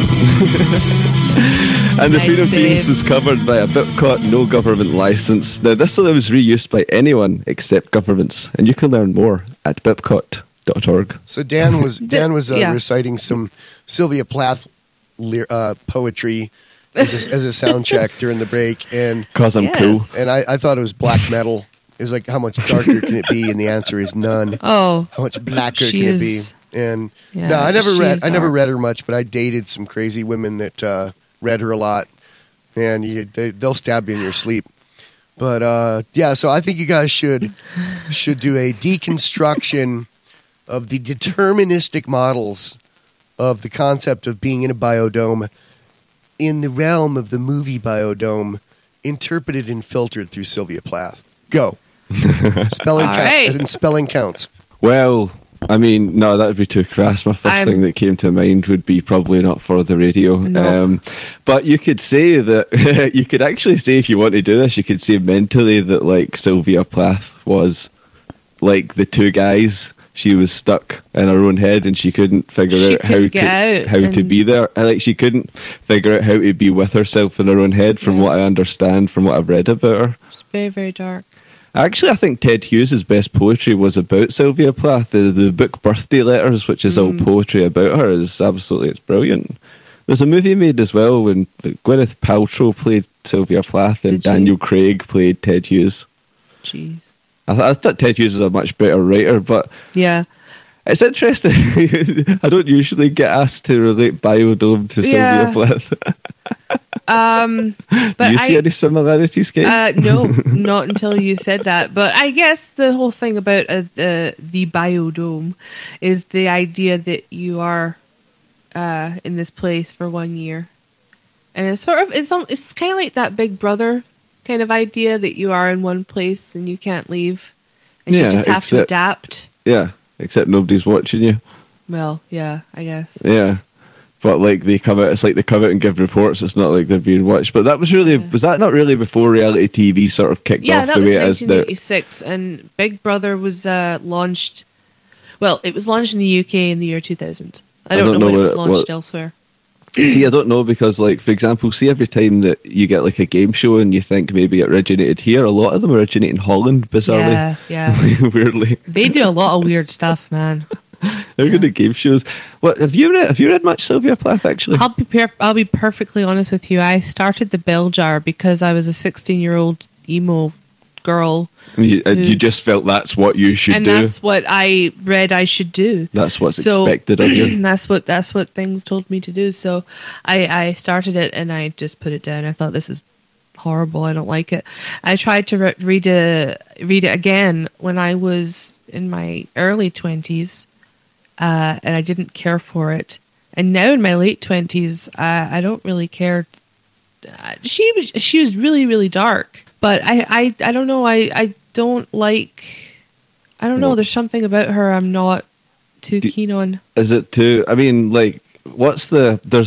And the Freedom Fiends is covered by a BIPCOT no government license. Now, this allows reuse by anyone except governments, and you can learn more at bipcot.org. So Dan was reciting some Sylvia Plath poetry as a sound check during the break, and because I'm cool, and I thought it was black metal. It was like, how much darker can it be? And the answer is none. Oh, how much blacker can it be? And no, I never read her much, but I dated some crazy women that read her a lot, and they'll stab you in your sleep. But so I think you guys should do a deconstruction of the deterministic models of the concept of being in a biodome in the realm of the movie Biodome, interpreted and filtered through Sylvia Plath. Go. Spelling counts. Well, I mean, no, that would be too crass. My first thing that came to mind would be probably not for the radio. No. But you could say that, you could actually say, if you want to do this, you could say mentally that, like, Sylvia Plath was like the two guys. She was stuck in her own head, and she couldn't figure out how to be there. Like, she couldn't figure out how to be with herself in her own head, from what I understand, from what I've read about her. It's very, very dark. Actually, I think Ted Hughes' best poetry was about Sylvia Plath. The book Birthday Letters, which is all poetry about her, it's brilliant. There's a movie made as well when Gwyneth Paltrow played Sylvia Plath and Daniel Craig played Ted Hughes. Jeez. I thought Ted Hughes was a much better writer, but yeah, it's interesting. I don't usually get asked to relate Biodome to Sylvia Plath. Do you see any similarities, Kate? No, not until you said that. But I guess the whole thing about the biodome is the idea that you are in this place for 1 year, and it's kind of like that Big Brother kind of idea that you are in one place and you can't leave, and you just have to adapt. Yeah, except nobody's watching you. Well, yeah, I guess. Yeah. But like they come out and give reports. It's not like they're being watched. But that was was that not really before reality TV sort of kicked off the way it is now? Yeah, that was 1986, and Big Brother was launched. Well, it was launched in the UK in the year 2000. I don't know when it was launched elsewhere. See, I don't know, because, like, for example, see, every time that you get like a game show and you think maybe it originated here, a lot of them originate in Holland, bizarrely. Yeah. Weirdly. They do a lot of weird stuff, man. They're good at game shows. What have you read much Sylvia Plath, actually? I'll be perfectly honest with you. I started the Bell Jar because I was a 16-year-old emo girl. You just felt that's what you should do. And that's what I read I should do. That's what's expected of you. That's what things told me to do. So I started it and I just put it down. I thought, this is horrible. I don't like it. I tried to read it again when I was in my early 20s, and I didn't care for it. And now in my late 20s, I don't really care. She was really, really dark, but I don't know. I don't like. I don't know. There's something about her I'm not too keen on. Is it too? I mean, like, what's the? There's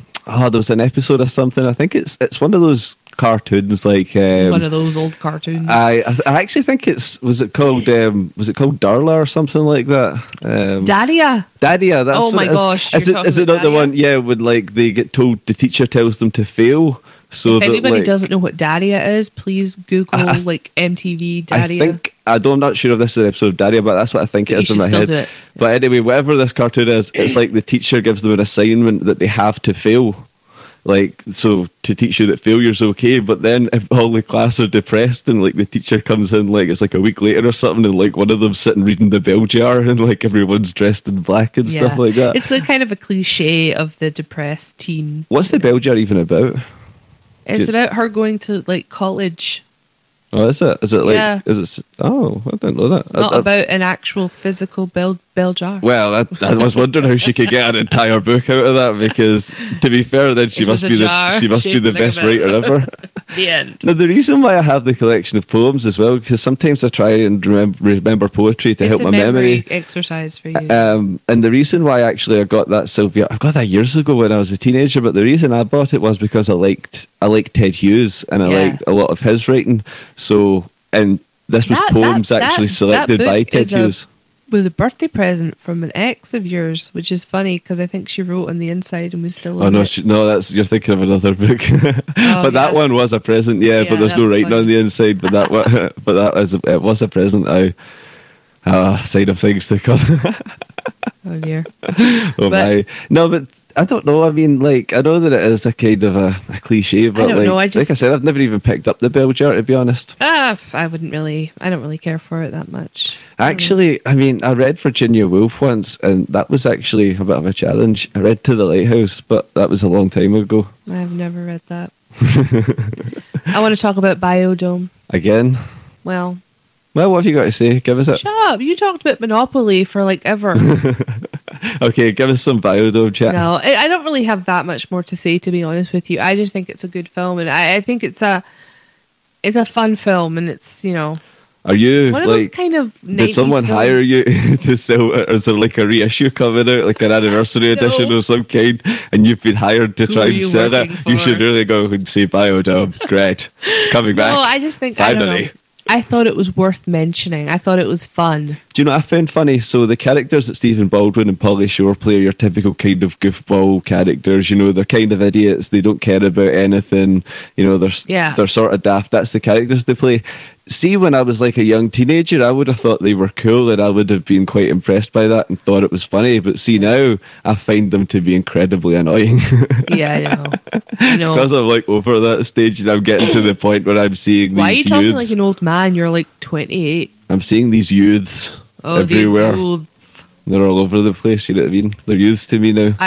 an episode of something. I think it's one of those cartoons, like one of those old cartoons. I actually think was it called Darla or something like that? Dadia. That's oh my gosh! Is it not the one? Yeah, when like they get told, the teacher tells them to fail. So if anybody doesn't know what Dadia is, please Google like MTV Dadia. I'm not sure if this is an episode of Daria, but that's what I think it is in my head. Do it. But anyway, whatever this cartoon is, it's like the teacher gives them an assignment that they have to fail. Like, so to teach you that failure's okay, but then if all the class are depressed and like the teacher comes in, like it's like a week later or something, and like one of them's sitting reading the bell jar and like everyone's dressed in black and stuff like that. It's a kind of a cliche of the depressed teen. What's the bell jar even about? It's about her going to like college. Oh, is it? Is it like? Yeah. Is it? Oh, I didn't know that. It's not about an actual physical bell jar. Well, I was wondering how she could get an entire book out of that, because to be fair, then she must be the best writer ever. The end. Now, the reason why I have the collection of poems as well, because sometimes I try and remember poetry to help my memory exercise for you. And the reason why actually I got that Sylvia, I got that years ago when I was a teenager, but the reason I bought it was because I liked Ted Hughes and I liked a lot of his writing. So, and this was poems actually selected by Ted Hughes. Was a birthday present from an ex of yours, which is funny because I think she wrote on the inside and we still. Oh no, you're thinking of another book. But that one was a present, but there's no writing on the inside. But it was a present. Side of things to come. Oh dear. My! No, but I don't know. I mean, like, I know that it is a kind of a cliche, but like I said, I've never even picked up the bell jar, to be honest. I don't really care for it that much. Actually, I mean, I read Virginia Woolf once, and that was actually a bit of a challenge. I read To the Lighthouse, but that was a long time ago. I've never read that. I want to talk about Biodome. Again? Well, what have you got to say? Give us it. Shut up. You talked about Monopoly for like ever. Okay, give us some Biodome chat. No, I don't really have that much more to say, to be honest with you. I just think it's a good film, and I think it's a fun film, and it's, you know. Are you one of like? Those kind of did someone hire you to sell it? Is there like a reissue coming out, like an anniversary edition of some kind, and you've been hired to try and sell that? You should really go and see Biodome. It's great. It's coming back. No, I just think finally. I thought it was worth mentioning. I thought it was fun. Do you know what I found funny? So the characters that Stephen Baldwin and Pauly Shore play are your typical kind of goofball characters. You know, they're kind of idiots. They don't care about anything. You know, they're sort of daft. That's the characters they play. See, when I was like a young teenager, I would have thought they were cool and I would have been quite impressed by that and thought it was funny. But see, now I find them to be incredibly annoying. Yeah, I know. It's because I'm like over that stage and I'm getting to the point where I'm seeing Why these youths. Why are you talking like an old man? You're like 28. I'm seeing these youths everywhere. They're all over the place, you know what I mean? They're youths to me now.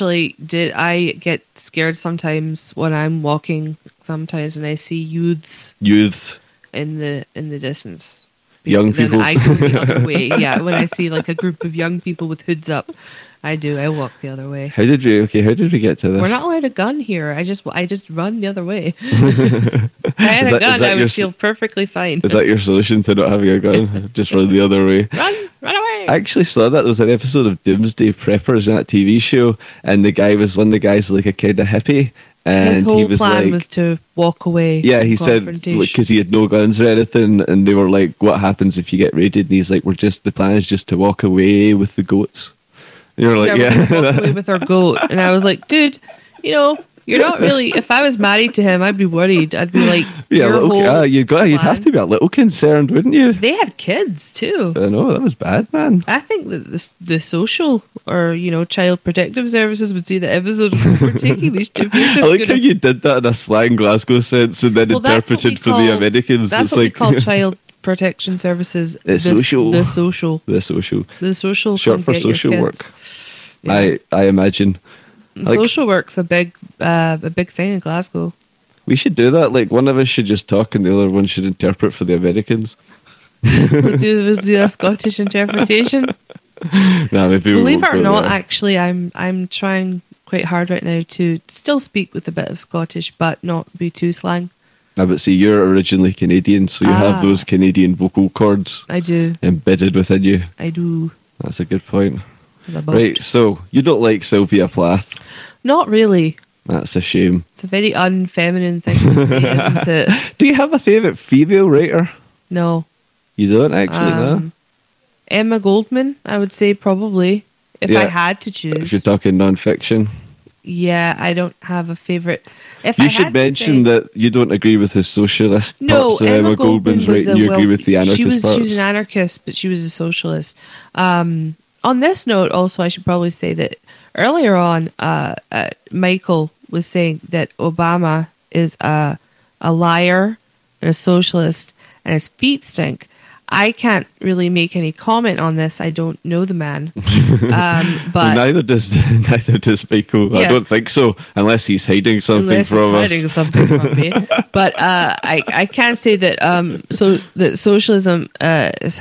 I get scared sometimes when I'm walking sometimes and I see youths in the distance. Young people. Then I go the other way. Yeah, when I see like a group of young people with hoods up, I walk the other way. How did we get to this? We're not allowed a gun here. I just run the other way. If I had a gun, I would feel perfectly fine. Is that your solution to not having a gun? Just run the other way. Run away. I actually saw that. There was an episode of Doomsday Preppers in that TV show, and one of the guys like a kind of hippie. And his whole he was plan like, was to walk away. Yeah, he said because he had no guns or anything, and they were like, "What happens if you get raided?" And he's like, the plan is just to walk away with the goats." And you're like, "Yeah, walk away with our goat." And I was like, "Dude, you know, you're not really." If I was married to him, I'd be worried. I'd be like, "Yeah, you'd have to be a little concerned, wouldn't you?" They had kids too. I know, that was bad, man. I think that the social or child protective services would see the episode. We're taking these two. I like how you did that in a slang Glasgow sense and then interpreted for the Americans. That's what we call child protection services. The social. Short for social work. Yeah. I imagine. Social work's a big thing in Glasgow. We should do that. Like, one of us should just talk and the other one should interpret for the Americans. We'll do a Scottish interpretation. Nah, maybe Believe it or we'll go not, there. actually, I'm trying quite hard right now to still speak with a bit of Scottish, but not be too slang. Nah, but see, you're originally Canadian, so you have those Canadian vocal cords I do. embedded within you. I do. That's a good point. The boat. Right, so you don't like Sylvia Plath. Not really. That's a shame. It's a very unfeminine thing to say, isn't it? Do you have a favourite female writer? No. You don't actually, no? Emma Goldman, I would say probably. If I had to choose. If you're talking non-fiction. Yeah, I don't have a favourite. If You I should had to mention say- that you don't agree with the socialist No, parts of Emma Goldman's was writing. You agree with the anarchist she was parts. an anarchist, but she was a socialist. On this note, also, I should probably say that earlier on, Michael was saying that Obama is a liar and a socialist and his feet stink. I can't really make any comment on this. I don't know the man. But Well, neither does Michael. I Yeah. don't think so, unless he's hiding something unless from it's us. hiding something from me. But I can say that that socialism is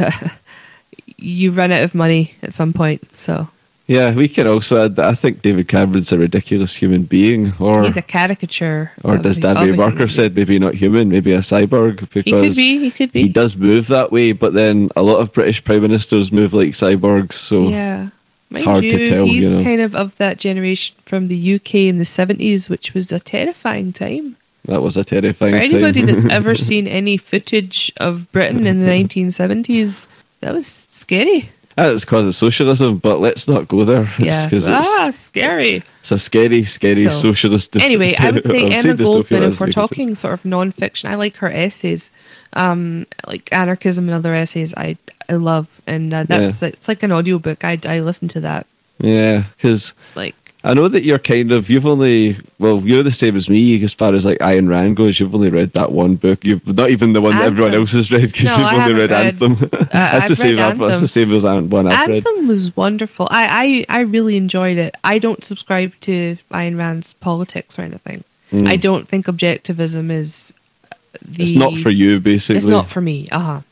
you run out of money at some point. So Yeah, we can also add that I think David Cameron's a ridiculous human being, or he's a caricature. or of as a Davy human Barker being. said, maybe not human, maybe a cyborg, because He could be. he does move that way. But then a lot of British prime ministers move like cyborgs, so Yeah. it's hard to tell. He's You know, kind of that generation from the UK in the 70s, which was a terrifying time. that was a terrifying For anybody time. that's ever seen any footage of Britain in the 1970s, that was scary. And it was because of socialism, but let's not go there. Yeah. 'cause Scary. it's a scary So, socialist. Anyway, I would say I've Emma seen dystopia, Goldman, that's if we're what I said. talking sort of non-fiction, I like her essays, like Anarchism and other essays I love. And it's like an audiobook. I listen to that. Yeah, because Like, I know that you're you're the same as me as far as like Ayn Rand goes. You've only read that one book. You've not even the one that everyone Anthem. else has read because No, you've I only haven't read read- Anthem. That's I've the same. read That's the same as one I've read. Anthem was wonderful. I really enjoyed it. I don't subscribe to Ayn Rand's politics or anything. I don't think objectivism is It's not for you, basically. It's not for me. But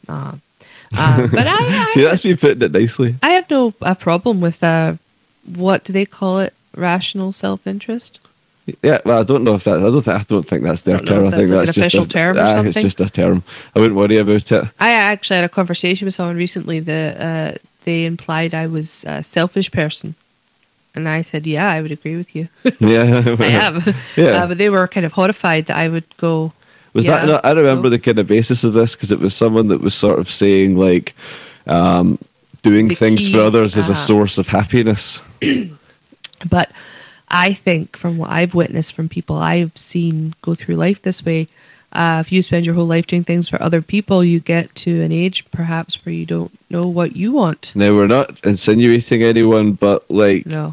I See, that's me putting it nicely. I have no problem with what do they call it? Rational self-interest. Yeah, well, I don't know if that. I don't think that's their I don't know term. if I think that's like that's an just official term or It's something. just a term. I wouldn't worry about it. I actually had a conversation with someone recently that they implied I was a selfish person. And I said, yeah, I would agree with you. Yeah, I am. Yeah. But they were kind of horrified that I would go. Was yeah, that? No, I remember so- the kind of basis of this because it was someone that was sort of saying like, doing The things key, for others is a uh-huh. source of happiness. But I think from what I've witnessed from people I've seen go through life this way, if you spend your whole life doing things for other people, you get to an age perhaps where you don't know what you want. Now we're not insinuating anyone, but like, No.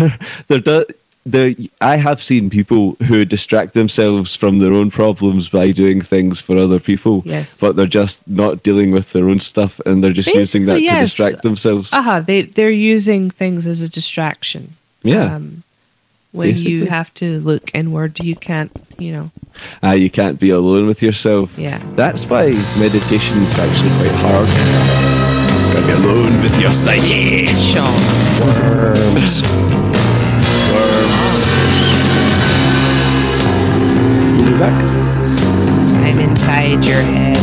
I have seen people who distract themselves from their own problems by doing things for other people. Yes. But they're just not dealing with their own stuff, and they're just using that Basically, to yes. distract themselves. They're using things as a distraction. Yeah. When Basically. you have to look inward, you can't, You can't be alone with yourself. Yeah. That's why meditation is actually quite hard. Gotta be alone with your psyche. Worms. You be back? I'm inside your head.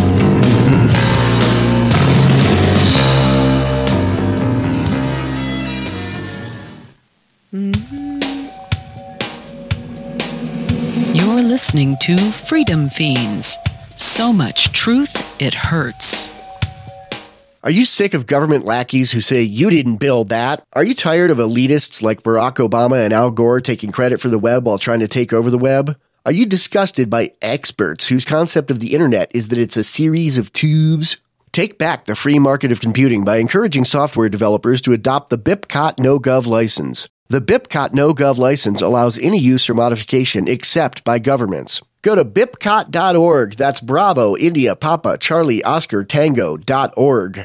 You're listening to Freedom Fiends. So much truth, it hurts. Are you sick of government lackeys who say you didn't build that? Are you tired of elitists like Barack Obama and Al Gore taking credit for the web while trying to take over the web? Are you disgusted by experts whose concept of the internet is that it's a series of tubes? Take back the free market of computing by encouraging software developers to adopt the BIPCOT NoGov license. The BIPCOT NoGov license allows any use or modification except by governments. Go to bipcot.org. That's Bravo, India, Papa, Charlie, Oscar, Tango.org.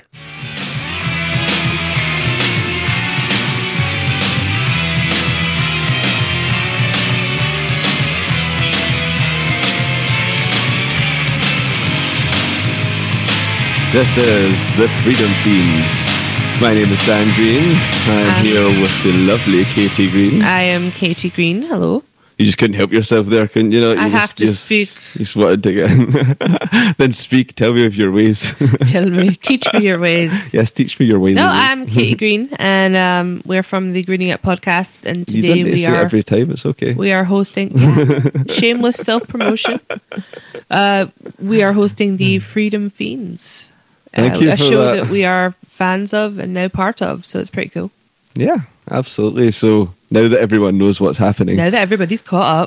This is the Freedom Fiends. My name is Dan Green. I'm here with the lovely Katie Green. I am Katie Green. Hello. You just couldn't help yourself there, couldn't you? I have to speak. You just wanted to get in. Then speak. Tell me of your ways. Teach me your ways. Yes, teach me your ways. No, I'm Katie Green, and we're from the Greening Up podcast. And today you don't say it every time. It's okay. We are hosting shameless self-promotion. We are hosting the Freedom Fiends, a show that we are fans of and now part of. So it's pretty cool. Yeah, absolutely. So now that everyone knows what's happening, now that everybody's caught up,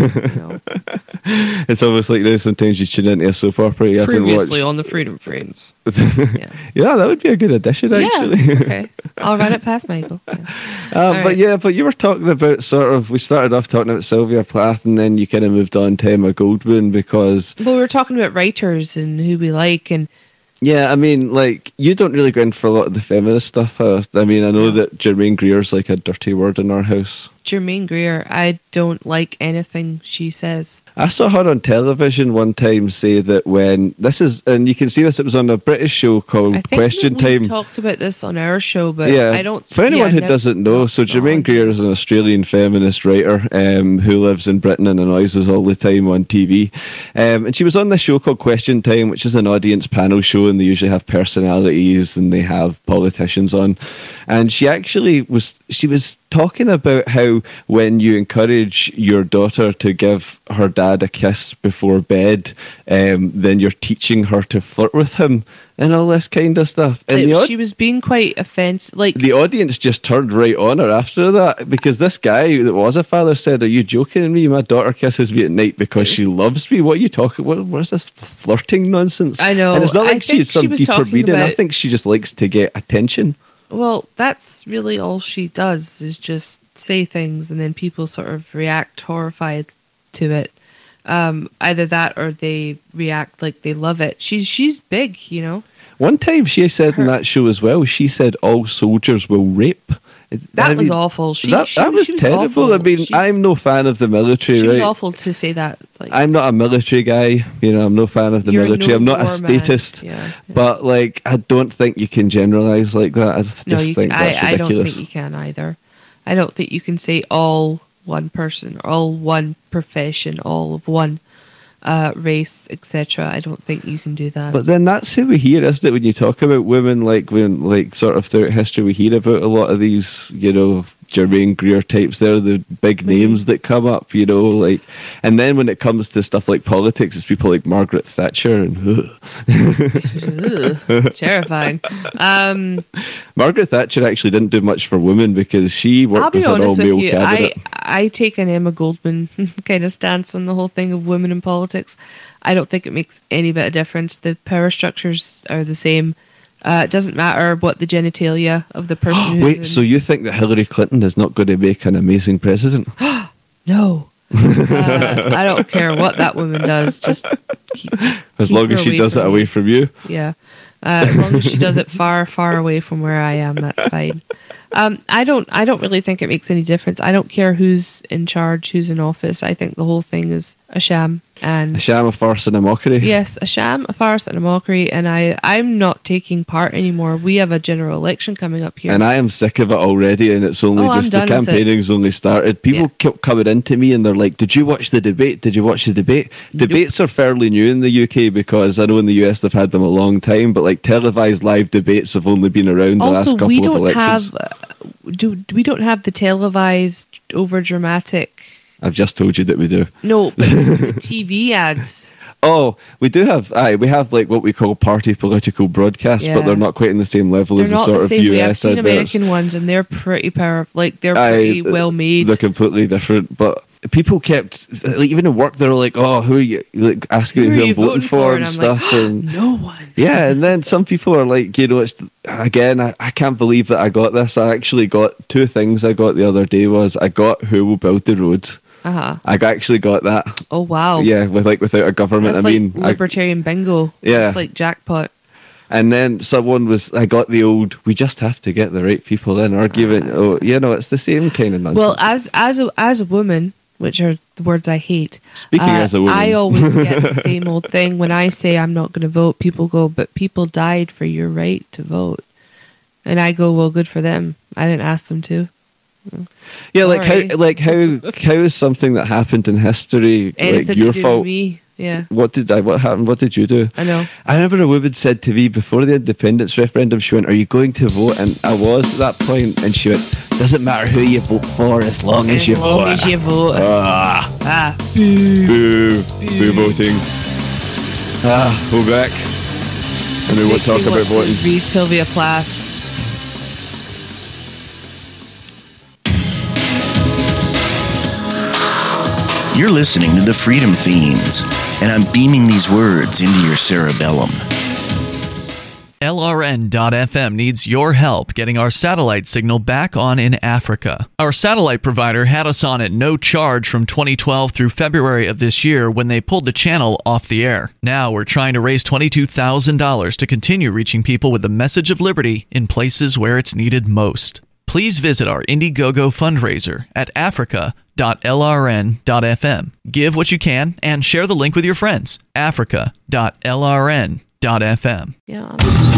it's almost like now sometimes you tune into a soap opera you previously on the Freedom Fiends. Yeah, that would be a good addition, actually. Yeah, okay. I'll run it past Michael. Yeah. But you were talking about we started off talking about Sylvia Plath, and then you kind of moved on to Emma Goldman because... Well, we were talking about writers and who we like, and... Yeah, I mean, like, you don't really go in for a lot of the feminist stuff. I mean, I know that Germaine Greer's like a dirty word in our house. Germaine Greer, I don't like anything she says. I saw her on television one time say that and you can see this, it was on a British show called Question Time. We talked about this on our show, but I don't... For anyone who doesn't know, so Germaine Greer is an Australian feminist writer who lives in Britain and annoys us all the time on TV. And she was on this show called Question Time, which is an audience panel show, and they usually have personalities and they have politicians on. And she was talking about how when you encourage your daughter to give her dad a kiss before bed, then you're teaching her to flirt with him and all this kind of stuff. And she was being quite offensive. Like, the audience just turned right on her after that, because this guy that was a father said, "Are you joking with me? My daughter kisses me at night because she loves me. What are you talking? What's this flirting nonsense?" I know. And it's not like she's some deeper reading. I think she just likes to get attention. Well, that's really all she does, is just say things and then people sort of react horrified to it. Either that or they react like they love it. She's big, you know. One time she said in that show as well, she said all soldiers will rape. That was awful. That was terrible. Awful. I mean, I'm no fan of the military. She was awful to say that. Like, I'm not a military guy. You know, I'm no fan of the military. I'm not a statist. Yeah. But, like, I don't think you can generalise like that. I just think that's ridiculous. I don't think you can either. I don't think you can say all one person or all one profession, all of one race, etc. I don't think you can do that. But then that's who we hear, isn't it? When you talk about women, like sort of throughout history, we hear about a lot of these, you know, Germaine Greer types. They're the big names that come up, you know, like. And then when it comes to stuff like politics, it's people like Margaret Thatcher and terrifying. Margaret Thatcher actually didn't do much for women because she worked with an all-male cabinet. I take an Emma Goldman kind of stance on the whole thing of women in politics. I don't think it makes any bit of difference. The power structures are the same. It doesn't matter what the genitalia of the person who's Wait, so you think that Hillary Clinton is not going to make an amazing president? No. I don't care what that woman does. Just as long as she does it away from you. Yeah. As long as she does it far, far away from where I am, that's fine. I don't really think it makes any difference. I don't care who's in charge, who's in office. I think the whole thing is a sham. And a sham, a farce, and a mockery. Yes, a sham, a farce, and a mockery. And I'm not taking part anymore. We have a general election coming up here, and I am sick of it already. And it's only just the campaigning's only started. People kept coming into me and they're like, "Did you watch the debate? Did you watch the debate?" Debates are fairly new in the UK because I know in the US they've had them a long time, but like televised live debates have only been around the last couple of elections. We don't have the televised over dramatic. I've just told you that we do. No, but TV ads. Oh, we do have. We have like what we call party political broadcasts, but they're not quite in the same level as the sort of US I've seen American ones, and they're pretty powerful. Like they're pretty well made. They're completely different, but people kept even in work. They're like, "Oh, who are you?" Like asking me who I'm voting for and stuff. Like, and no one. Yeah, and then some people are like, you know, it's again. I can't believe that I got this. I actually got two things. I got the other day was I got Who Will Build the Roads. I actually got that. Oh wow! Yeah, without a government. That's libertarian bingo. Yeah, it's like jackpot. And then I got the old, we just have to get the right people in argument. Oh, you know, it's the same kind of nonsense. Well, as a woman, which are the words I hate. Speaking as a woman. I always get the same old thing. When I say I'm not going to vote, people go, but people died for your right to vote. And I go, well, good for them. I didn't ask them to. Yeah, Sorry. how is something that happened in history Anything like your to do fault? with me. Yeah. What happened? What did you do? I know. I remember a woman said to me before the independence referendum, she went, "Are you going to vote?" And I was at that point, and she went, "Doesn't matter who you vote for as long as you vote." As you vote. Boo. Boo voting. Go back. And we won't talk about voting. Read Sylvia Plath. You're listening to the Freedom Fiends, and I'm beaming these words into your cerebellum. LRN.FM needs your help getting our satellite signal back on in Africa. Our satellite provider had us on at no charge from 2012 through February of this year when they pulled the channel off the air. Now we're trying to raise $22,000 to continue reaching people with the message of liberty in places where it's needed most. Please visit our Indiegogo fundraiser at africa.lrn.fm. Give what you can and share the link with your friends. africa.lrn.fm. Yeah.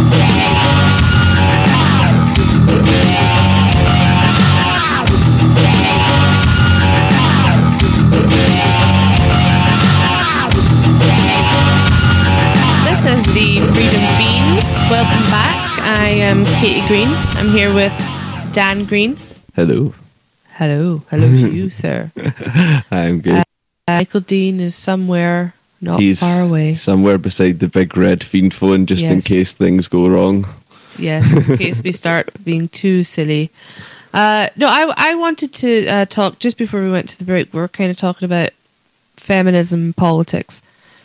This is the Freedom Fiends. Welcome back. I am Katie Green. I'm here with Dan Green. Hello. Hello to you, sir. I'm good. Michael Dean is somewhere not far away. Somewhere beside the big red fiend phone, just in Yes. case things go wrong. Yes, in case we start being too silly. No, I wanted to talk, just before we went to the break, we were kind of talking about feminism politics.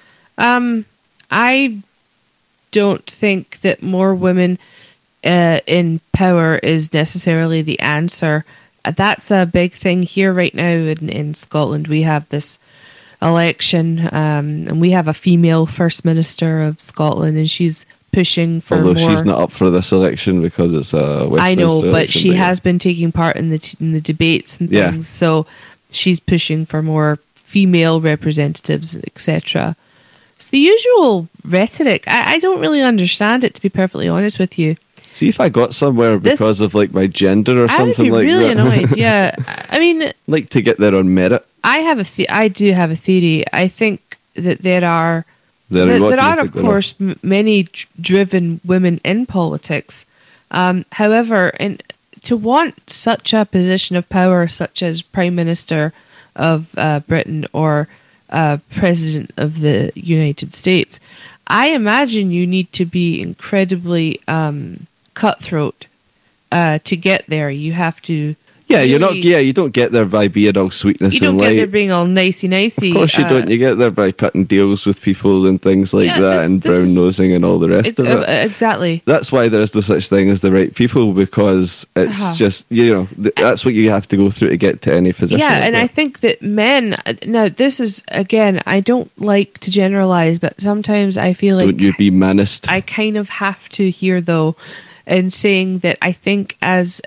I don't think that more women in power is necessarily the answer. That's a big thing here right now in Scotland. We have this election, and we have a female First Minister of Scotland, and she's pushing for Although more. she's not up for this election because it's a Westminster I know, but election, she yeah. has been taking part in the debates and Yeah. things. So she's pushing for more female representatives, etc. It's the usual rhetoric. I don't really understand it, to be perfectly honest with you. See if I got somewhere because of like my gender or I would something be like really that. annoyed. Yeah, I mean, like to get there on merit. I do have a theory. I think that there are of course many driven women in politics. However, to want such a position of power, such as Prime Minister of Britain or President of the United States, I imagine you need to be incredibly cutthroat to get there. You have to. Yeah, really, you're not. Yeah, you don't get there by being all sweetness You don't and get light. there being all nicey. Of course you don't. You get there by cutting deals with people and things like Yeah, that, and brown nosing and all the rest of it. Exactly. That's why there is no such thing as the right people, because it's just that's what you have to go through to get to any position. Yeah, like and that. I think that men. Now, this is again. I don't like to generalize, but sometimes I feel like don't you be menaced. I kind of have to here, though, in saying that I think as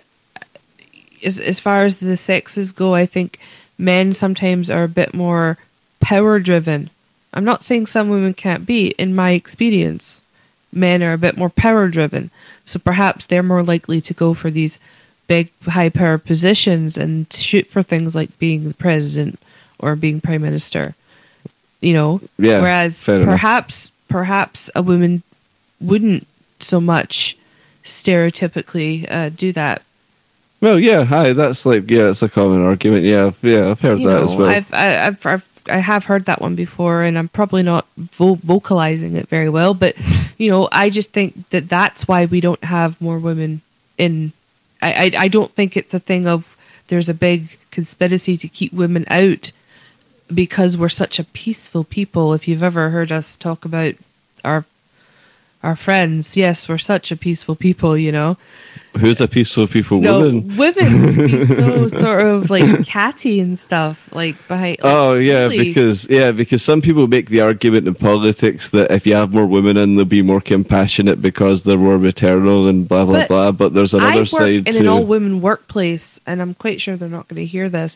far as the sexes go, I think men sometimes are a bit more power driven. I'm not saying some women can't be. In my experience, men are a bit more power driven, so perhaps they're more likely to go for these big high power positions and shoot for things like being the president or being prime minister. Yeah, whereas fair enough. perhaps a woman wouldn't so much stereotypically do that. Well, yeah, hi. That's it's a common argument. Yeah, I've heard that as well. I have heard that one before, and I'm probably not vocalizing it very well. But I just think that that's why we don't have more women in. I don't think it's a thing of there's a big conspiracy to keep women out because we're such a peaceful people. If you've ever heard us talk about our friends, yes, we're such a peaceful people. Who's a peaceful people? No, Women. women can be so sort of like catty and stuff, like behind. Really. because some people make the argument in politics that if you have more women in, they'll be more compassionate because they're more maternal and blah blah blah. But there's another side in to an all-women workplace, and I'm quite sure they're not going to hear this.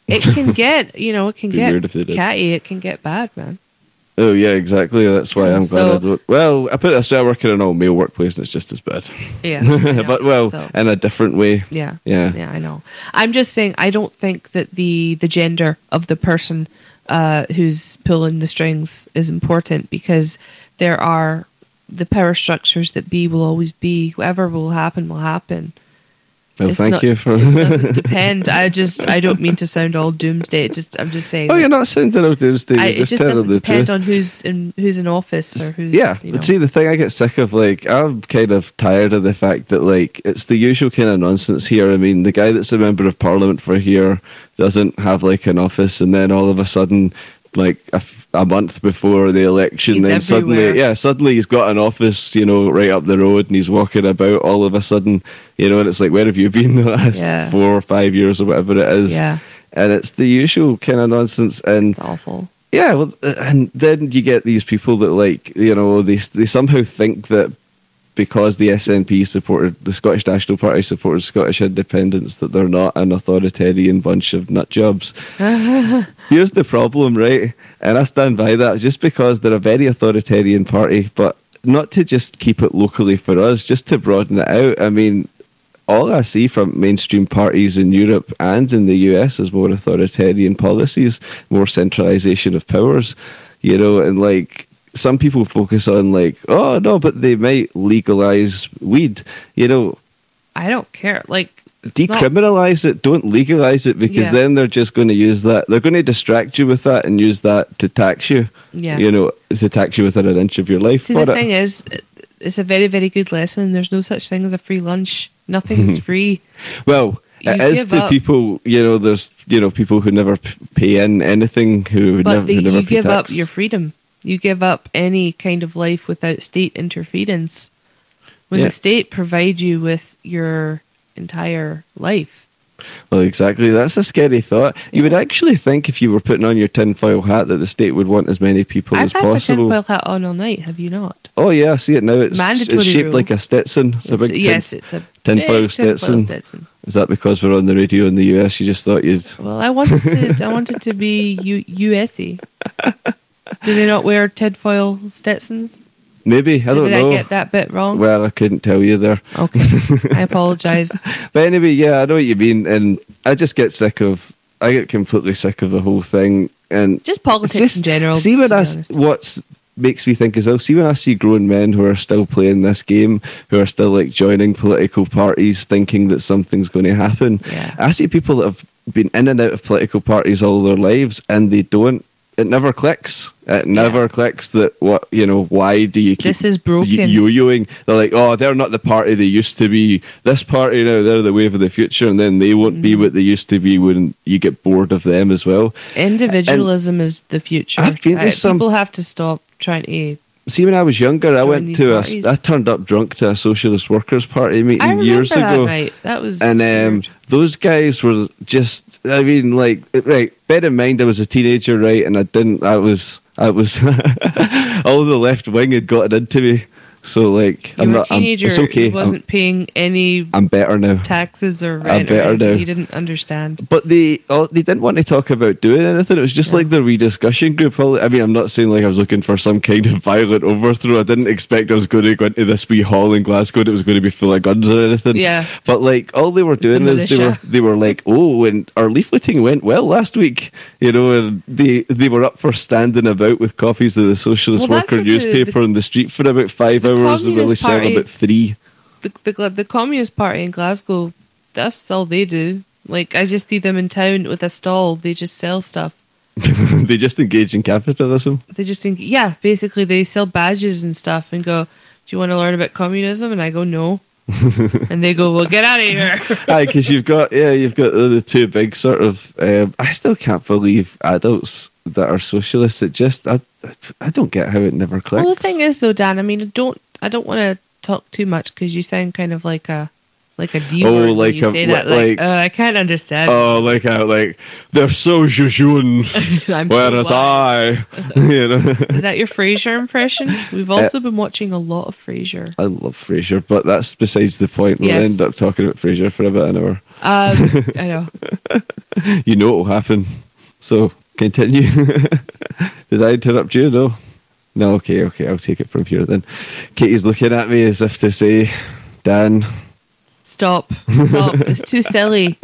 it can get, it can Be get weird if they did. catty. It can get bad, man. Oh yeah, exactly. That's why I'm glad So- I don't. Well, I put it this way: I work in an all-male workplace, and it's just as bad. Yeah. I know. But So- in a different way. Yeah. Yeah. Yeah, I know. I'm just saying I don't think that the gender of the person who's pulling the strings is important, because there are the power structures that be will always be. Whatever will happen will happen. Well, It's thank not- you for. It doesn't depend. I don't mean to sound all doomsday. I'm just saying. Oh, that you're not sounding out doomsday. it You're just just telling doesn't the depend truth. on who's in office or who's. Yeah, you know. but see, the thing I get sick of, like, I'm kind of tired of the fact that, like, it's the usual kind of nonsense here. I mean, the guy that's a member of parliament for here doesn't have, like, an office, and then all of a sudden, like, a month before the election, He's then everywhere. suddenly he's got an office, right up the road, and he's walking about all of a sudden, and it's like, where have you been the last 4 or 5 years or whatever it is? Yeah. And it's the usual kind of nonsense, and It's awful. yeah, well, and then you get these people that, like, they somehow think that because the SNP supported, the Scottish National Party supported Scottish independence, that they're not an authoritarian bunch of nut jobs. Here's the problem, right? And I stand by that, just because they're a very authoritarian party, but not to just keep it locally for us, just to broaden it out. I mean, all I see from mainstream parties in Europe and in the US is more authoritarian policies, more centralisation of powers, and like some people focus on like, oh no, but they might legalise weed, I don't care. Like, it's not- decriminalise it, don't legalise it, because Yeah. then they're just going to use that. They're going to distract you with that and use that to tax you. Yeah. To tax you within an inch of your life See, for the it. thing is, it's a very, very good lesson. There's no such thing as a free lunch. Nothing's free. Well, it You is give to up. people, there's, people who never pay in anything, who But never you pay give up tax. your freedom. You give up any kind of life without state interference. When Yeah. the state provides you with your entire life. Well, exactly. That's a scary thought. You would actually think, if you were putting on your tinfoil hat, that the state would want as many people as I've had my possible. tinfoil hat on all night. Have you not? Oh yeah, I see it now. It's Mandatory shaped rule. like a Stetson. It's a big Yes, it's a tinfoil big Stetson. Is that because we're on the radio in the US? You just thought you'd. Well, I wanted to be USy. Do they not wear tinfoil Stetsons? Maybe, I don't Did know. I get that bit wrong? Well, I couldn't tell you there. Okay, I apologize. But anyway, yeah, I know what you mean, and I just get I get completely sick of the whole thing, and Just politics in general. See, to when be I honest. what's makes me think as well. See, when I see grown men who are still playing this game, who are still like joining political parties, thinking that something's going to happen. Yeah. I see people that have been in and out of political parties all their lives, and they don't. It never clicks. It never clicks that why do you keep This is broken. yo-yoing? They're like, oh, they're not the party they used to be. This party now, they're the wave of the future, and then they won't be what they used to be when you get bored of them as well. Individualism is the future. I've been to some- People have to stop trying to. See, when I was younger, I Join went these to parties. I turned up drunk to a Socialist Workers' Party meeting I remember years that ago. night. That was And weird. those guys were just, I mean, like, right, bear in mind I was a teenager, right, and I was, all the left wing had gotten into me. So, like, You were a teenager. it's okay. He wasn't paying any I'm better now. taxes or I'm rent. better or anything. now. He didn't understand. But they didn't want to talk about doing anything. It was just like the rediscussion group. I mean, I'm not saying like I was looking for some kind of violent overthrow. I didn't expect I was going to go into this wee hall in Glasgow and it was going to be full of guns or anything. Yeah. But like all they were doing is they were like, oh, and our leafleting went well last week, and they were up for standing about with copies of the Socialist Well, that's Worker what the- newspaper in the street for about 5 the hours and really Communist selling Party- about 3. The Communist Party in Glasgow, that's all they do. Like, I just see them in town with a stall. They just sell stuff. They just engage in capitalism. They just think, yeah, basically they sell badges and stuff and go, do you want to learn about communism? And I go, no. And they go, well, get out of here. Aye, because you've got the two big sort of. I still can't believe adults that are socialists. It just I don't get how it never clicks. Well, the thing is, though, Dan, I mean, I don't want to talk too much because you sound kind of like a Like a D word. like you say that, I can't understand. Oh, like they're so jejune, whereas I, you know. Is that your Frasier impression? We've also been watching a lot of Frasier. I love Frasier, but that's besides the point. We'll end up talking about Frasier for about an hour. I know. You know what will happen. So, continue. Did I interrupt you? No, okay, I'll take it from here then. Katie's looking at me as if to say, Dan... Stop. It's too silly.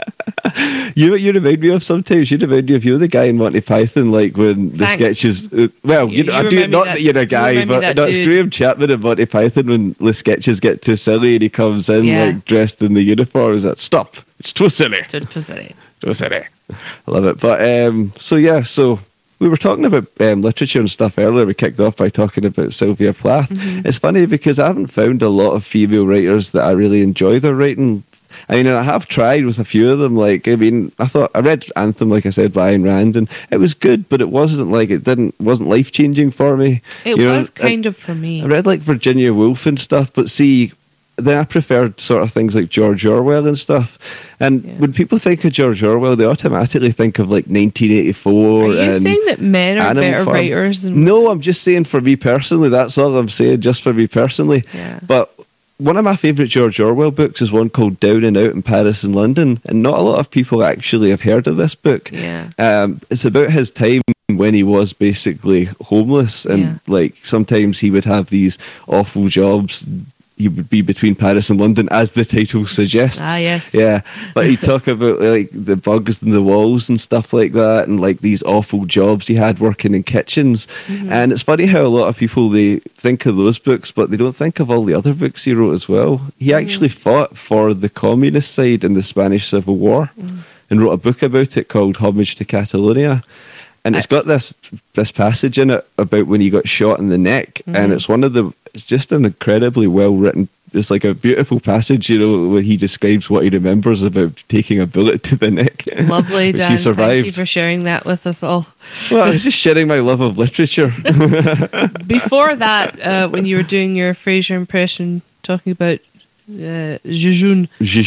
You remind me of sometimes. You remind me of the guy in Monty Python, like when the sketches. I do not that you're a guy, but it's Graham Chapman in Monty Python when the sketches get too silly and he comes in like dressed in the uniform. Is that stop? It's too silly. Too silly. I love it. But so we were talking about literature and stuff earlier. We kicked off by talking about Sylvia Plath. Mm-hmm. It's funny because I haven't found a lot of female writers that I really enjoy their writing. I mean, I have tried with a few of them. Like, I mean, I read Anthem, like I said, by Ayn Rand, and it was good, but it wasn't life changing for me. It was kind of for me. I read like Virginia Woolf and stuff, but see, then I preferred sort of things like George Orwell and stuff. And when people think of George Orwell, they automatically think of like 1984. Are you saying that men are better writers than women? No, I'm just saying for me personally. That's all I'm saying, just for me personally. Yeah. But one of my favourite George Orwell books is one called Down and Out in Paris and London. And not a lot of people actually have heard of this book. Yeah. It's about his time when he was basically homeless. And like sometimes he would have these awful jobs. He would be between Paris and London, as the title suggests. Ah, yes. Yeah. But he'd talk about like the bugs in the walls and stuff like that, and like these awful jobs he had working in kitchens. Mm-hmm. And it's funny how a lot of people, they think of those books, but they don't think of all the other books he wrote as well. He actually fought for the communist side in the Spanish Civil War and wrote a book about it called Homage to Catalonia. And it's got this passage in it about when he got shot in the neck, and it's just an incredibly well written. It's like a beautiful passage, you know, where he describes what he remembers about taking a bullet to the neck. Lovely, Dan. He survived. Thank you for sharing that with us all. Well, I was just sharing my love of literature. Before that, when you were doing your Frasier impression, talking about jejune,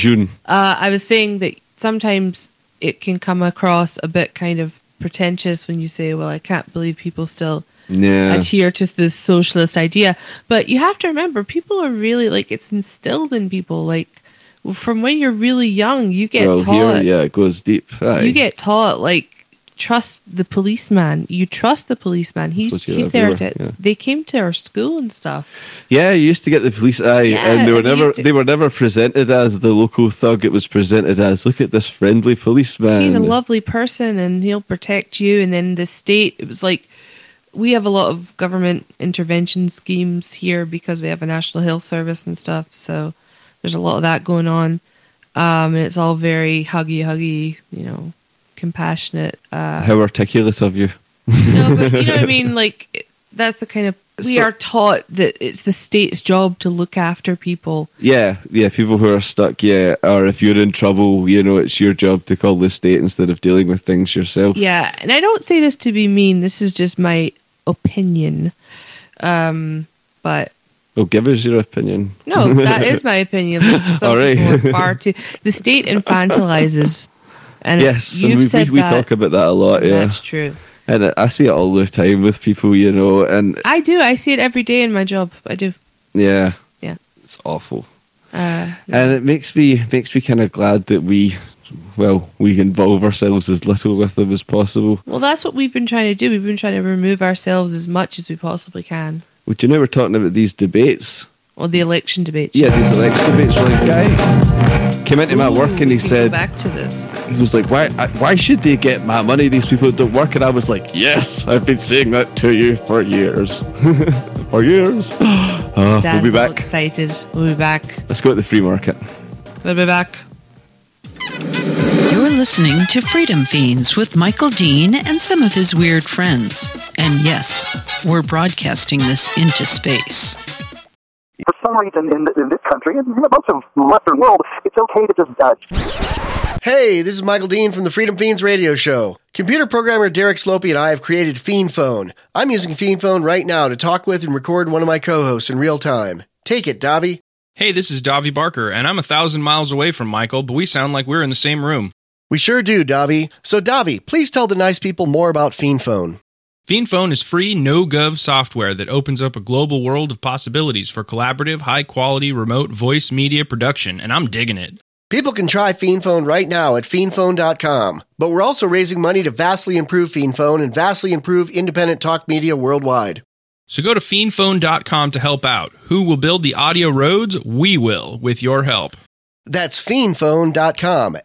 I was saying that sometimes it can come across a bit kind of pretentious when you say, well, I can't believe people still adhere to this socialist idea. But you have to remember, people are really, like, it's instilled in people. Like, from when you're really young, you get taught. Here, it goes deep. Aye. You get taught, like, trust the policeman. You trust the policeman. He's there they came to our school and stuff. Yeah, you used to get the police and they were never presented as the local thug. It was presented as, look at this friendly policeman. He's a lovely person and he'll protect you. And then the state, it was like, we have a lot of government intervention schemes here because we have a National Health Service and stuff. So there's a lot of that going on. And it's all very huggy, you know, compassionate. How articulate of you. No, but you know what I mean? Like, that's the kind of... We are taught that it's the state's job to look after people. Yeah, people who are stuck, or if you're in trouble, you know, it's your job to call the state instead of dealing with things yourself. Yeah, and I don't say this to be mean. This is just my opinion. But... Oh, give us your opinion. No, that is my opinion. All right. People are far too... The state infantilizes. And yes, and we talk about that a lot, yeah. That's true. And I see it all the time with people, you know, and... I do. I see it every day in my job. I do. Yeah. Yeah. It's awful. And it makes me kind of glad that we involve ourselves as little with them as possible. Well, that's what we've been trying to do. We've been trying to remove ourselves as much as we possibly can. Well, do you know we're talking about these debates? Well, the election debates. Yeah, these election debates. Well, a guy came into my work and he said... Go back to this. He was like, why should they get my money, these people that don't work? And I was like, yes, I've been saying that to you for years. For years. We'll be back. Excited. We'll be back. Let's go to the free market. We'll be back. You're listening to Freedom Fiends with Michael Dean and some of his weird friends. And yes, we're broadcasting this into space. For some reason in this country, and in most of the Western world, it's okay to just judge. Hey, this is Michael Dean from the Freedom Fiends radio show. Computer programmer Derek Slopey and I have created Fiend Phone. I'm using Fiend Phone right now to talk with and record one of my co-hosts in real time. Take it, Davi. Hey, this is Davi Barker, and I'm 1,000 miles away from Michael, but we sound like we're in the same room. We sure do, Davi. So, Davi, please tell the nice people more about FiendPhone. FiendPhone is free, no-gov software that opens up a global world of possibilities for collaborative, high-quality, remote voice media production, and I'm digging it. People can try FiendPhone right now at fiendphone.com, but we're also raising money to vastly improve FiendPhone and vastly improve independent talk media worldwide. So go to fiendphone.com to help out. Who will build the audio roads? We will, with your help. That's fiendphone.com,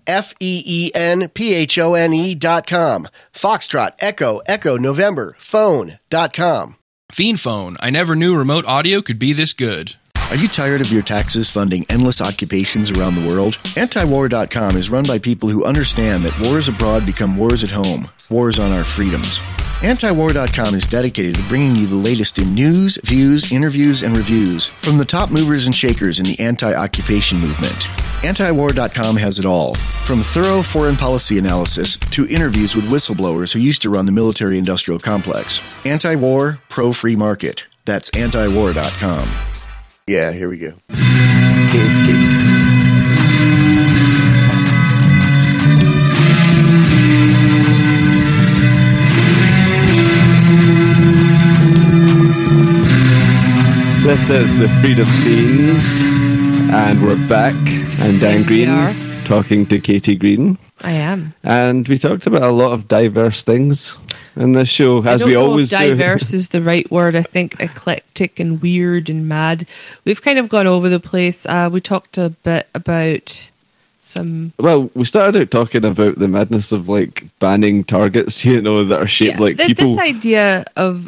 FEENPHONE.com. Foxtrot, Echo, November, phone.com. FiendPhone. I never knew remote audio could be this good. Are you tired of your taxes funding endless occupations around the world? Antiwar.com is run by people who understand that wars abroad become wars at home, wars on our freedoms. Antiwar.com is dedicated to bringing you the latest in news, views, interviews, and reviews from the top movers and shakers in the anti-occupation movement. Antiwar.com has it all, from thorough foreign policy analysis to interviews with whistleblowers who used to run the military-industrial complex. Anti-war, pro-free market. That's antiwar.com. Yeah, here we go. This is the Freedom Fiends, and we're back. I'm Dan Green, talking to Katie Green. I am. And we talked about a lot of diverse things in this show, as we always do. Diverse is the right word. I think eclectic and weird and mad. We've kind of gone over the place. We talked a bit about some... Well, we started out talking about the madness of, like, banning targets, you know, that are shaped like people. This idea of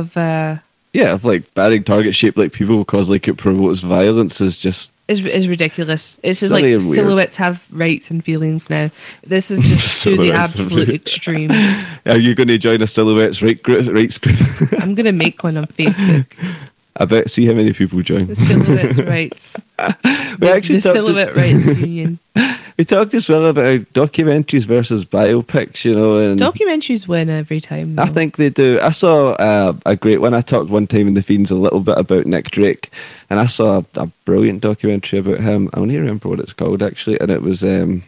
like banning targets shaped like people because like it promotes violence is just is ridiculous. It's just like silhouettes have rights and feelings now. This is just to the absolute extreme. Are you going to join a Silhouettes rights group? I'm going to make one on Facebook. I bet see how many people join. The Silhouettes Rights. The Silhouette Rights Union. We talked as well about documentaries versus biopics, you know. And documentaries win every time, though. I think they do. I saw a great one. I talked one time in the Fiends a little bit about Nick Drake, and I saw a brilliant documentary about him. I don't even remember what it's called actually, and it was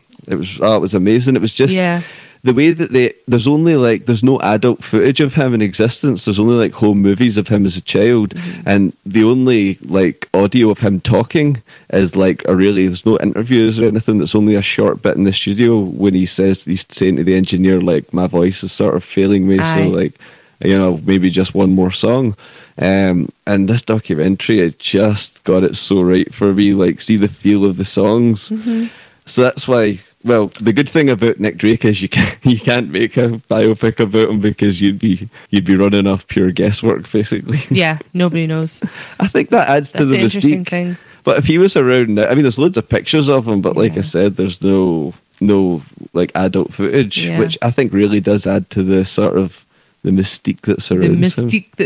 amazing. It was just the way that there's no adult footage of him in existence. There's only like home movies of him as a child, and the only like audio of him talking is like there's no interviews or anything. That's only a short bit in the studio when he's saying to the engineer like, my voice is sort of failing me, so like, you know, maybe just one more song. And this documentary, it just got it so right for me. Like, see the feel of the songs. So that's why. Well, the good thing about Nick Drake is you can't make a biopic about him because you'd be running off pure guesswork, basically. Yeah, nobody knows. I think that adds to the mystique. Thing. But if he was around now, I mean, there's loads of pictures of him, but like I said, there's no like adult footage, which I think really does add to the sort of the mystique that surrounds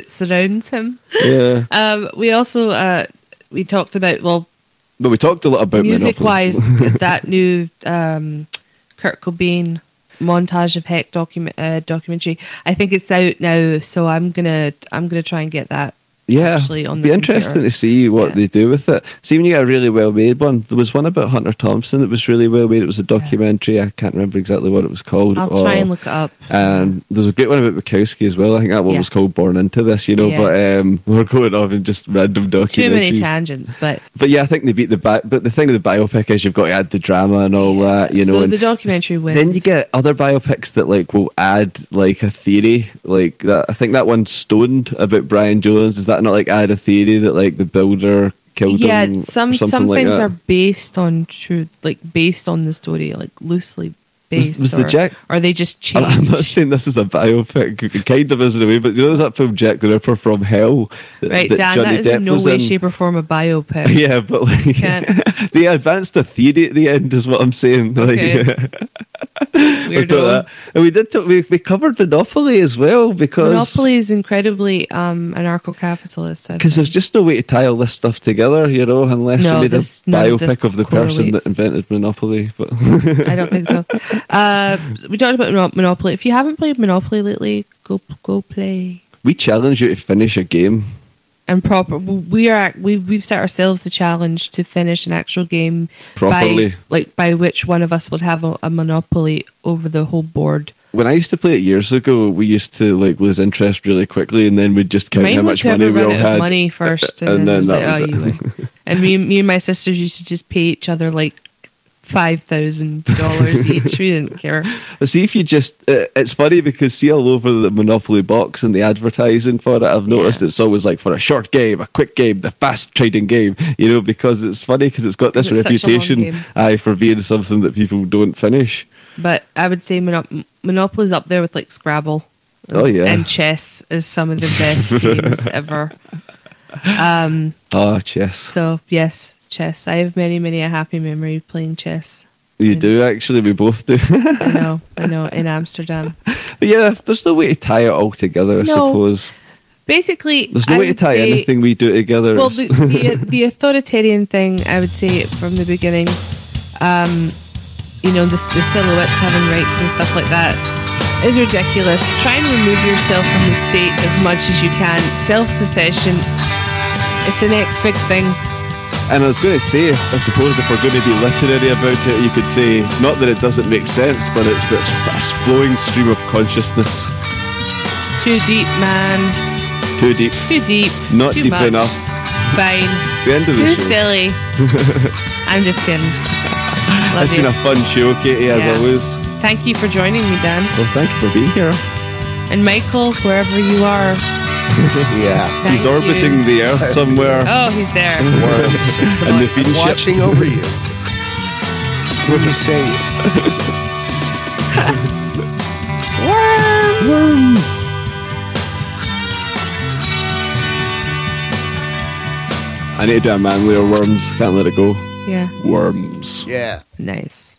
him. Yeah. We also we talked about but we talked a lot about music-wise, that new Kurt Cobain Montage of Heck documentary. I think it's out now, so I'm gonna try and get that. Yeah, actually on the be interesting to see what they do with it. See, when you get a really well made one, there was one about Hunter Thompson that was really well made. It was a documentary. I can't remember exactly what it was called. I'll try and look it up. And there's a great one about Bukowski as well. I think that one was called Born Into This, you know. But we're going off in just random documentaries. Too many tangents, but yeah, I think they beat the back. But the thing with the biopic is you've got to add the drama and all that, you know. So and the documentary wins. Then you get other biopics that like will add like a theory, like that. I think that one Stoned about Brian Jones. Is that not like add a theory that like the builder killed him? Yeah, some like things that? Are based on truth, like based on the story, like loosely based. Was the Jack? Or they just changed? I'm not saying this is a biopic. It kind of is in a way, but you know, there's that film Jack the Ripper from Hell. Right, that Dan, Johnny that is Depp in no was way, in. shape, or form a biopic. Yeah, but like they advanced the theory at the end, is what I'm saying. Okay. Weirdo. And we did we covered Monopoly as well, because Monopoly is incredibly anarcho-capitalist. Because there's just no way to tie all this stuff together, you know, unless you made a biopic of the person that invented Monopoly. But I don't think so. We talked about Monopoly. If you haven't played Monopoly lately, go play. We challenge you to finish a game. and proper. We've set ourselves the challenge to finish an actual game Properly. by which one of us would have a monopoly over the whole board. When I used to play it years ago, we used to like lose interest really quickly, and then we'd just count Mine how was much money we whoever all ran out of had. money first, and then it was that like, was you it. win. And me and my sisters used to just pay each other like $5,000 each. We didn't care. But see, if you just, it's funny because see all over the Monopoly box and the advertising for it, I've noticed it's always like for a short game, a quick game, the fast trading game, you know, because it's funny because it's got this It's such a long reputation, game. for being something that people don't finish. But I would say Monopoly's up there with like Scrabble. Oh, yeah. And chess is some of the best games ever. Chess. So yes, chess. I have many a happy memory playing chess. You do actually, we both do. I know, in Amsterdam. But yeah, there's no way to tie it all together, I suppose. Basically, There's no way to tie anything we do together. Well, the authoritarian thing, I would say from the beginning, the silhouettes having rights and stuff like that is ridiculous. Try and remove yourself from the state as much as you can. Self-secession is the next big thing. And I was going to say, I suppose if we're going to be literary about it, you could say, not that it doesn't make sense, but it's a flowing stream of consciousness. Too deep, man. Too deep. Too deep. Not Too deep much. enough. Fine. The end of Too the show. silly. I'm just kidding. Love It's you. been a fun show, Katie, as Yeah. always. Thank you for joining me, Dan. Well, thank you for being here. And Michael, wherever you are. Yeah. He's Thank orbiting you. the Earth somewhere. Oh, he's there. And the fiend ship. Watching over you. Will be safe. Worms! I need to do a manlier worms. Can't let it go. Yeah. Worms. Yeah. Nice.